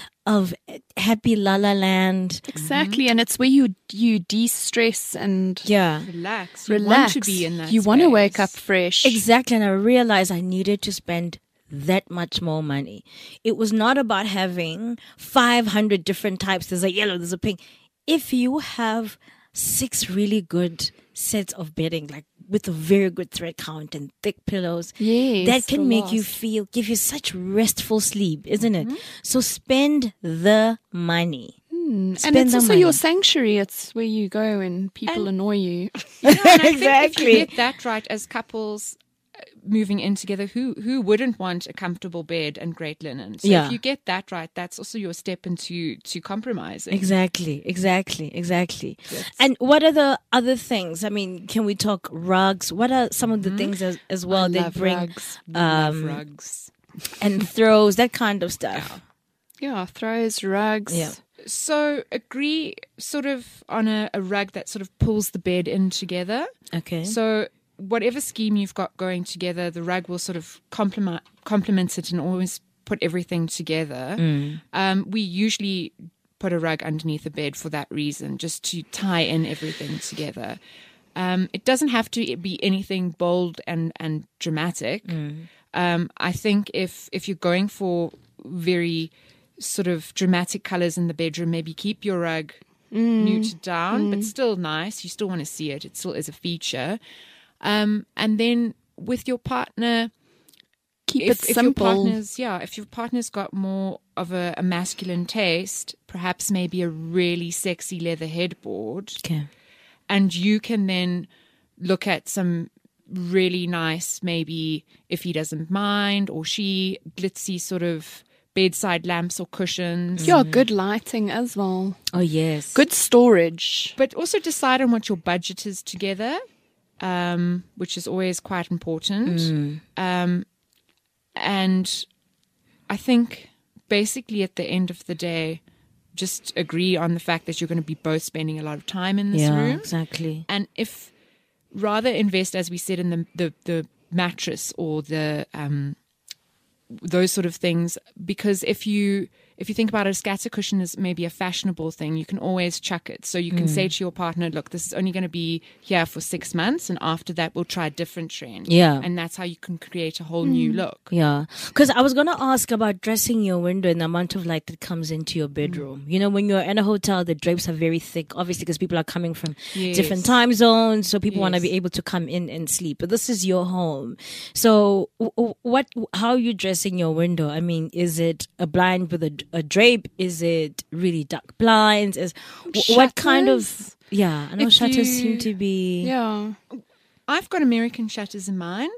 of happy la la land. Exactly, and it's where you you de-stress and Yeah. Relax. You relax. want to be in that you want to space. wake up fresh. Exactly. And I realized I needed to spend that much more money. It was not about having five hundred different types. There's a yellow, there's a pink. If you have six really good sets of bedding, like with a very good thread count and thick pillows, Yes, that can it'll make you last. feel, give you such restful sleep, isn't it? So spend the money. and spend it's the also money. your sanctuary. It's where you go and people And- annoy you. You know, and I think if Exactly. you get that right as couples uh, moving in together, who who wouldn't want a comfortable bed and great linen? So Yeah. if you get that right, that's also your step into to compromising. Exactly, exactly, exactly. And what are the other things? I mean, can we talk rugs? What are some of the things as, as well I they love bring rugs. Love um, rugs. and throws, that kind of stuff? Yeah, throws, rugs. Yeah. So agree sort of on a, a rug that sort of pulls the bed in together. Okay. So whatever scheme you've got going together, the rug will sort of complement complement it and always put everything together. Um, we usually put a rug underneath the bed for that reason, just to tie in everything together. Um, it doesn't have to be anything bold and, and dramatic. Um, I think if if you're going for very sort of dramatic colors in the bedroom, maybe keep your rug neutered down, but still nice. You still want to see it. It still is a feature. Um, and then with your partner, Keep if, it if your simple. partner's yeah, if your partner's got more of a, a masculine taste, perhaps maybe a really sexy leather headboard, Okay. and you can then look at some really nice, maybe if he doesn't mind or she, glitzy sort of bedside lamps or cushions. Yeah, good lighting as well. Oh, yes. Good storage. But also decide on what your budget is together, um, which is always quite important. Um, and I think basically at the end of the day, just agree on the fact that you're going to be both spending a lot of time in this Yeah, room. exactly. And if rather invest, as we said, in the the, the mattress or the um, those sort of things, because if you if you think about it, a scatter cushion is maybe a fashionable thing. You can always chuck it. So you can say to your partner, look, this is only going to be here for six months. And after that, we'll try a different trend. Yeah. And that's how you can create a whole new look. Yeah, because I was gonna ask about dressing your window and the amount of light that comes into your bedroom. You know, when you're in a hotel, the drapes are very thick, obviously, because people are coming from Yes. different time zones, so people want to Yes. be able to come in and sleep. But this is your home, so w- w- what? How are you dressing your window? I mean, is it a blind with a, a drape? Is it really dark blinds? Is w- what kind of? Shutters? Yeah, I know If shutters you- seem to be. Yeah. I've got American shutters in mine.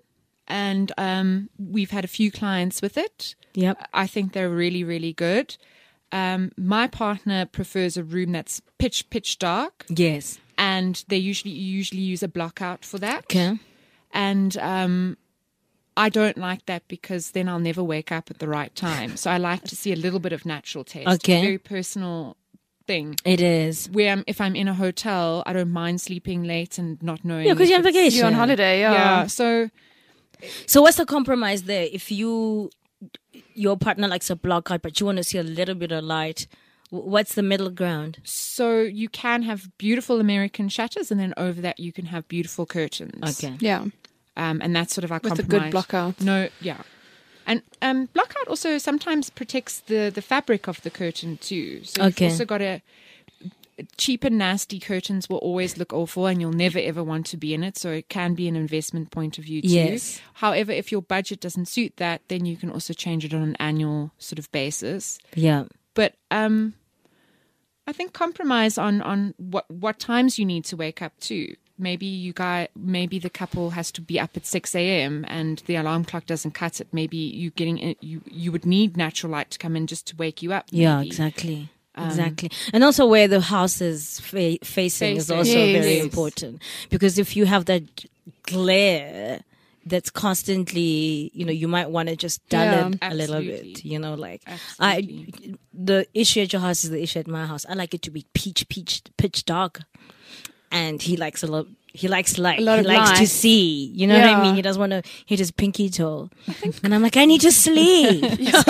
and um, we've had a few clients with it. Yep. I think they're really, really good. Um, my partner prefers a room that's pitch, pitch dark, Yes. and they usually usually use a blockout for that. Okay. And um, I don't like that because then I'll never wake up at the right time. So I like to see a little bit of natural taste. Okay. It's a very personal thing. It is. Where I'm, if I'm in a hotel, I don't mind sleeping late and not knowing. Yeah, because you're on if it's- vacation. You're on holiday, yeah. Yeah. So So what's the compromise there? If you, your partner likes a blackout, but you want to see a little bit of light, w- what's the middle ground? so you can have beautiful American shutters, and then over that you can have beautiful curtains. Okay. Yeah. Um, and that's sort of our With a compromise. good blockout. No, yeah. And um, blockout also sometimes protects the, the fabric of the curtain too. So Okay. you've also got a cheap and nasty curtains will always look awful, and you'll never ever want to be in it. So it can be an investment point of view too. Yes. However, if your budget doesn't suit that, then you can also change it on an annual sort of basis. Yeah. But um, I think compromise on on what what times you need to wake up too. Maybe you guys, maybe the couple has to be up at six a.m. and the alarm clock doesn't cut it. Maybe you getting in, you you would need natural light to come in just to wake you up. Yeah, maybe. exactly. Exactly. And also where the house is fa- facing is Facing. also Yes. very Yes. important, because if you have that glare that's constantly, you know, you might want to just dull Yeah. it a little Absolutely. bit, you know, like Absolutely. I, the issue at your house is the issue at my house. I like it to be peach, peach, pitch dark. And he likes a lot. He likes light. A lot he of likes to light. see. You know what I Yeah. mean? He doesn't want to hit his pinky toe. And I'm like, I need to sleep.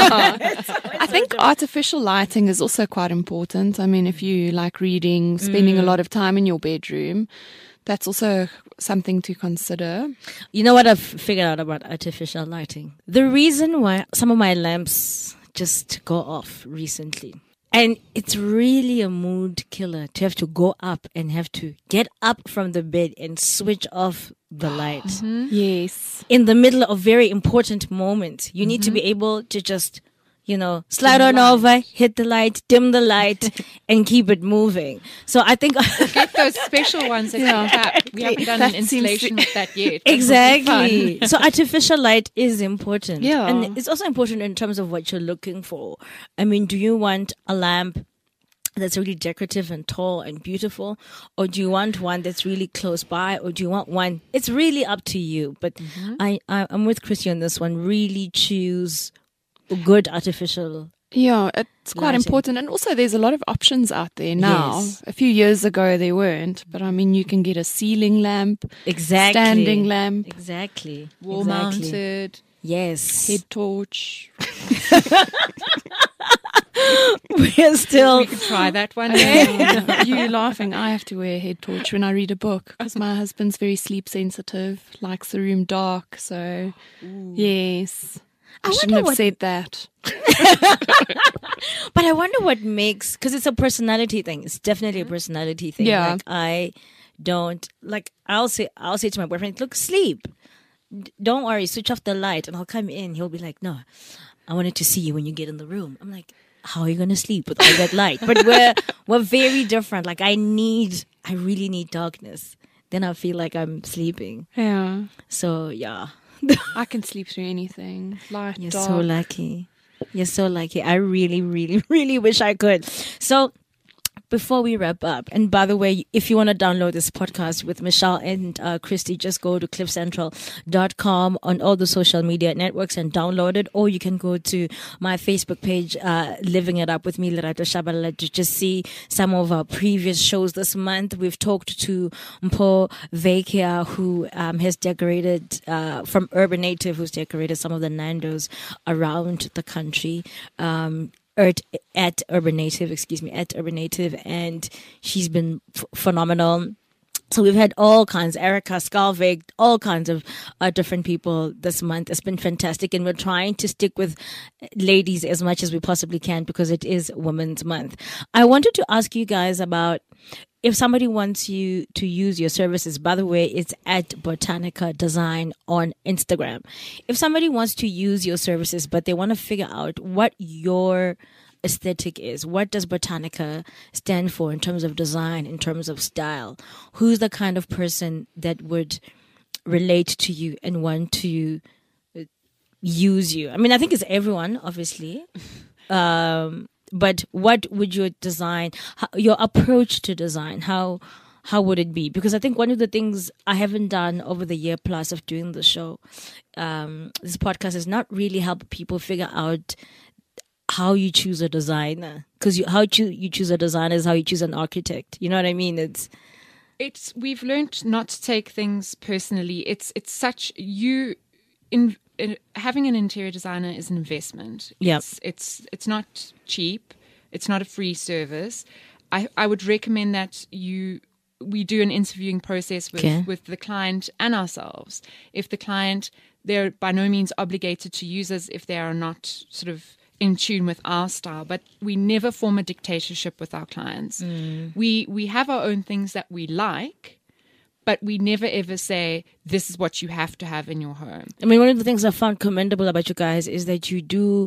I think artificial lighting is also quite important. I mean, if you like reading, spending a lot of time in your bedroom, that's also something to consider. You know what I've figured out about artificial lighting? The reason why some of my lamps just go off recently. And it's really a mood killer to have to go up and have to get up from the bed and switch off the light. Yes. In the middle of very important moments, you need to be able to just, you know, slide on over, hit the light, dim the light, and keep it moving. So I think Get those special ones that Yeah. you tap. We haven't done That an seems installation to- with that yet. That would be Exactly. fun. So artificial light is important. Yeah. And it's also important in terms of what you're looking for. I mean, do you want a lamp that's really decorative and tall and beautiful? Or do you want one that's really close by? Or do you want one? It's really up to you. But I, I, I'm with Chrissy on this one. Really choose a good artificial. Yeah, it's quite Lighting. important. And also, there's a lot of options out there now. Yes. A few years ago, there weren't. But I mean, you can get a ceiling lamp, Exactly. standing lamp, Exactly. Wall exactly. mounted. Yes. head torch. We're still. We could try that one day. You laughing? I have to wear a head torch when I read a book because my husband's very sleep sensitive, likes the room dark. So, yes. I, I shouldn't wonder have what- said that. But I wonder what makes, because it's a personality thing. It's definitely a personality thing. Yeah. Like I don't like. I'll say I'll say to my boyfriend, "Look, sleep. D- Don't worry. Switch off the light." And I'll come in. He'll be like, "No, I wanted to see you when you get in the room." I'm like, "How are you gonna sleep with all that light?" But we're we're very different. Like I need, I really need darkness. Then I feel like I'm sleeping. Yeah. So yeah, I can sleep through anything. Light, you're dark. so lucky. You're so lucky. I really, really, really wish I could. So before we wrap up, and by the way, if you want to download this podcast with Michelle and uh, Christy, just go to cliff central dot com on all the social media networks and download it. Or you can go to my Facebook page, uh, Living It Up with me, Lerato Shabalala, to just see some of our previous shows this month. We've talked to Mpho Vekia, who um, has decorated, uh, from Urban Native, who's decorated some of the Nandos around the country. Um, At, at Urban Native, excuse me, at Urban Native, and she's been f- phenomenal. So we've had all kinds, Erica Skalvik, all kinds of uh, different people this month. It's been fantastic, and we're trying to stick with ladies as much as we possibly can because it is Women's Month. I wanted to ask you guys about if somebody wants you to use your services. By the way, it's at Botanica Design on Instagram. If somebody wants to use your services, but they want to figure out what your aesthetic is, what does Botanica stand for in terms of design, in terms of style, who's the kind of person that would relate to you and want to uh, use you? I mean, I think it's everyone, obviously. Um, but what would your design, how, your approach to design, how how would it be? Because I think one of the things I haven't done over the year plus of doing the show, um, this podcast, is not really help people figure out how you choose a designer. Because you, how you, you choose a designer is how you choose an architect. You know what I mean? It's It's we've learned not to take things personally. It's it's such you in, in having an interior designer is an investment. Yeah. It's it's it's not cheap. It's not a free service. I I would recommend that you we do an interviewing process with, Okay. with the client and ourselves. If the client, they're by no means obligated to use us if they are not sort of in tune with our style, but we never form a dictatorship with our clients. Mm. We we have our own things that we like, but we never ever say, this is what you have to have in your home. I mean, one of the things I found commendable about you guys is that you do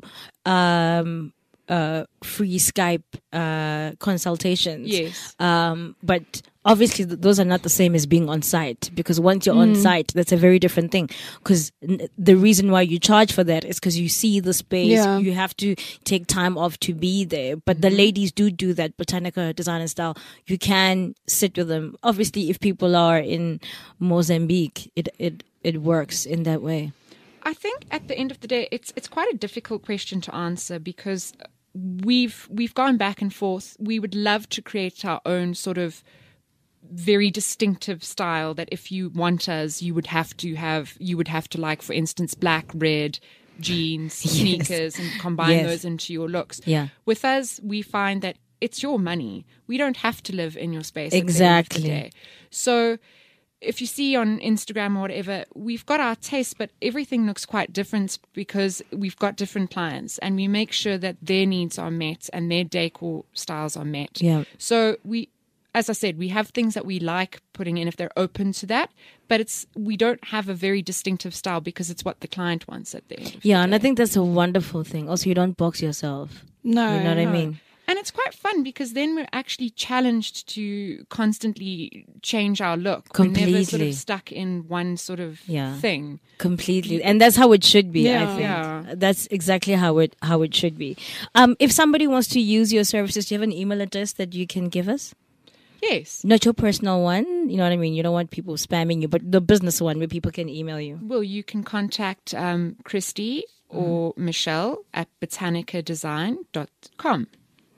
um, uh, free Skype uh, consultations. Yes. Um, but obviously, th- those are not the same as being on site, because once you're on site, that's a very different thing. Because n- the reason why you charge for that is because you see the space, Yeah. you have to take time off to be there. But the ladies do do that, Botanica Design and Style. You can sit with them. Obviously, if people are in Mozambique, it it it works in that way. I think at the end of the day, it's it's quite a difficult question to answer because we've we've gone back and forth. We would love to create our own sort of very distinctive style that if you want us, you would have to have you would have to like, for instance, black, red jeans, sneakers, and combine Yes. those into your looks. Yeah. With us, we find that it's your money. We don't have to live in your space. At Exactly. the end of the day. So if you see on Instagram or whatever, we've got our taste, but everything looks quite different because we've got different clients and we make sure that their needs are met and their decor styles are met. Yeah. So we, as I said, we have things that we like putting in if they're open to that, but it's we don't have a very distinctive style because it's what the client wants at the end of Yeah, the and day. I think that's a wonderful thing. Also, you don't box yourself. No, You know what I No. mean? And it's quite fun because then we're actually challenged to constantly change our look. We're never sort Completely. of stuck in one sort of Yeah. thing. Completely, and that's how it should be. I Yeah. think Yeah. that's exactly how it how it should be. Um, if somebody wants to use your services, do you have an email address that you can give us? Yes. Not your personal one. You know what I mean. You don't want people spamming you, but the business one where people can email you. Well, you can contact um, Christy or Michelle at botanica design dot com.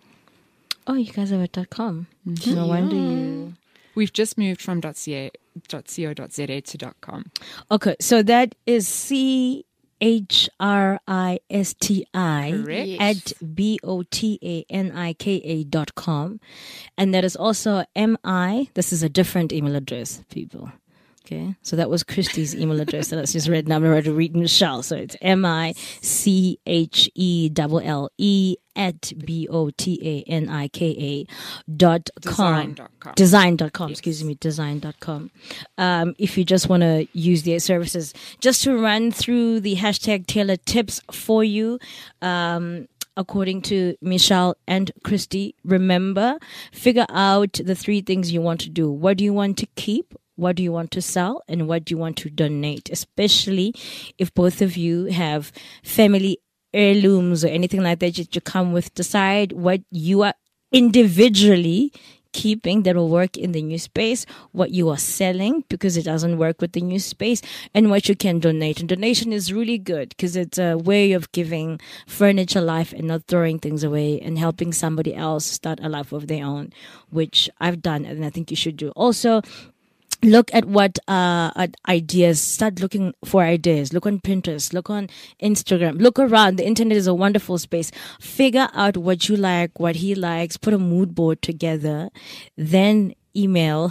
Oh, you guys are at dot com. No wonder you. We've just moved from .ca, .co.za to .com. Okay, so that is C H R I S T I Correct. at B O T A N I K A dot com. And that is also M I. This is a different email address, people. Okay, so that was Christy's email address that I just read. Now I'm going to read Michelle. So it's M I C H E L L E at B O T A N I K A dot com. Design dot com. Design dot com, Yes. excuse me, design dot com. Um, if you just want to use their services, just to run through the hashtag Taylor tips for you. Um, According to Michelle and Christy, remember, figure out the three things you want to do. What do you want to keep? What do you want to sell? And what do you want to donate? Especially if both of you have family heirlooms or anything like that that you come with. Decide what you are individually keeping that will work in the new space, what you are selling because it doesn't work with the new space, and what you can donate. And donation is really good because it's a way of giving furniture life and not throwing things away and helping somebody else start a life of their own, which I've done and I think you should do. Also, look at what uh at ideas. Start looking for ideas. Look on Pinterest. Look on Instagram. Look around. The internet is a wonderful space. Figure out what you like, what he likes. Put a mood board together. Then email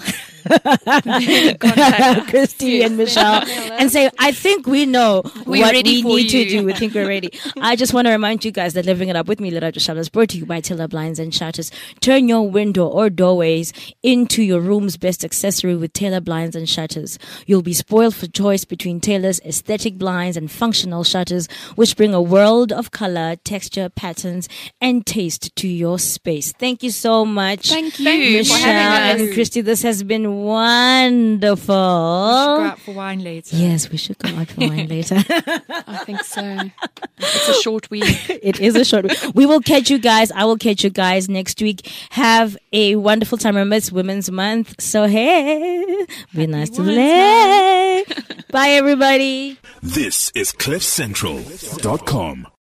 Christy and Michelle and say, I think we know We're what ready we for need to you. do. We think we're ready. I just want to remind you guys that Living It Up with me, Lerato Shala, is brought to you by Taylor Blinds and Shutters. Turn your window or doorways into your room's best accessory with Taylor Blinds and Shutters. You'll be spoiled for choice between Taylor's aesthetic blinds and functional shutters, which bring a world of color, texture, patterns, and taste to your space. Thank you so much. Thank you Thank you for Michelle having us. and Christy. This has been wonderful. Go out for wine later. Yes, we should go out for wine later. I think so. It's a short week. It is a short week. We will catch you guys. I will catch you guys next week. Have a wonderful time. Remember, it's Women's Month. So, hey, be Happy nice to Women's Lay. Bye, everybody. This is cliff central dot com.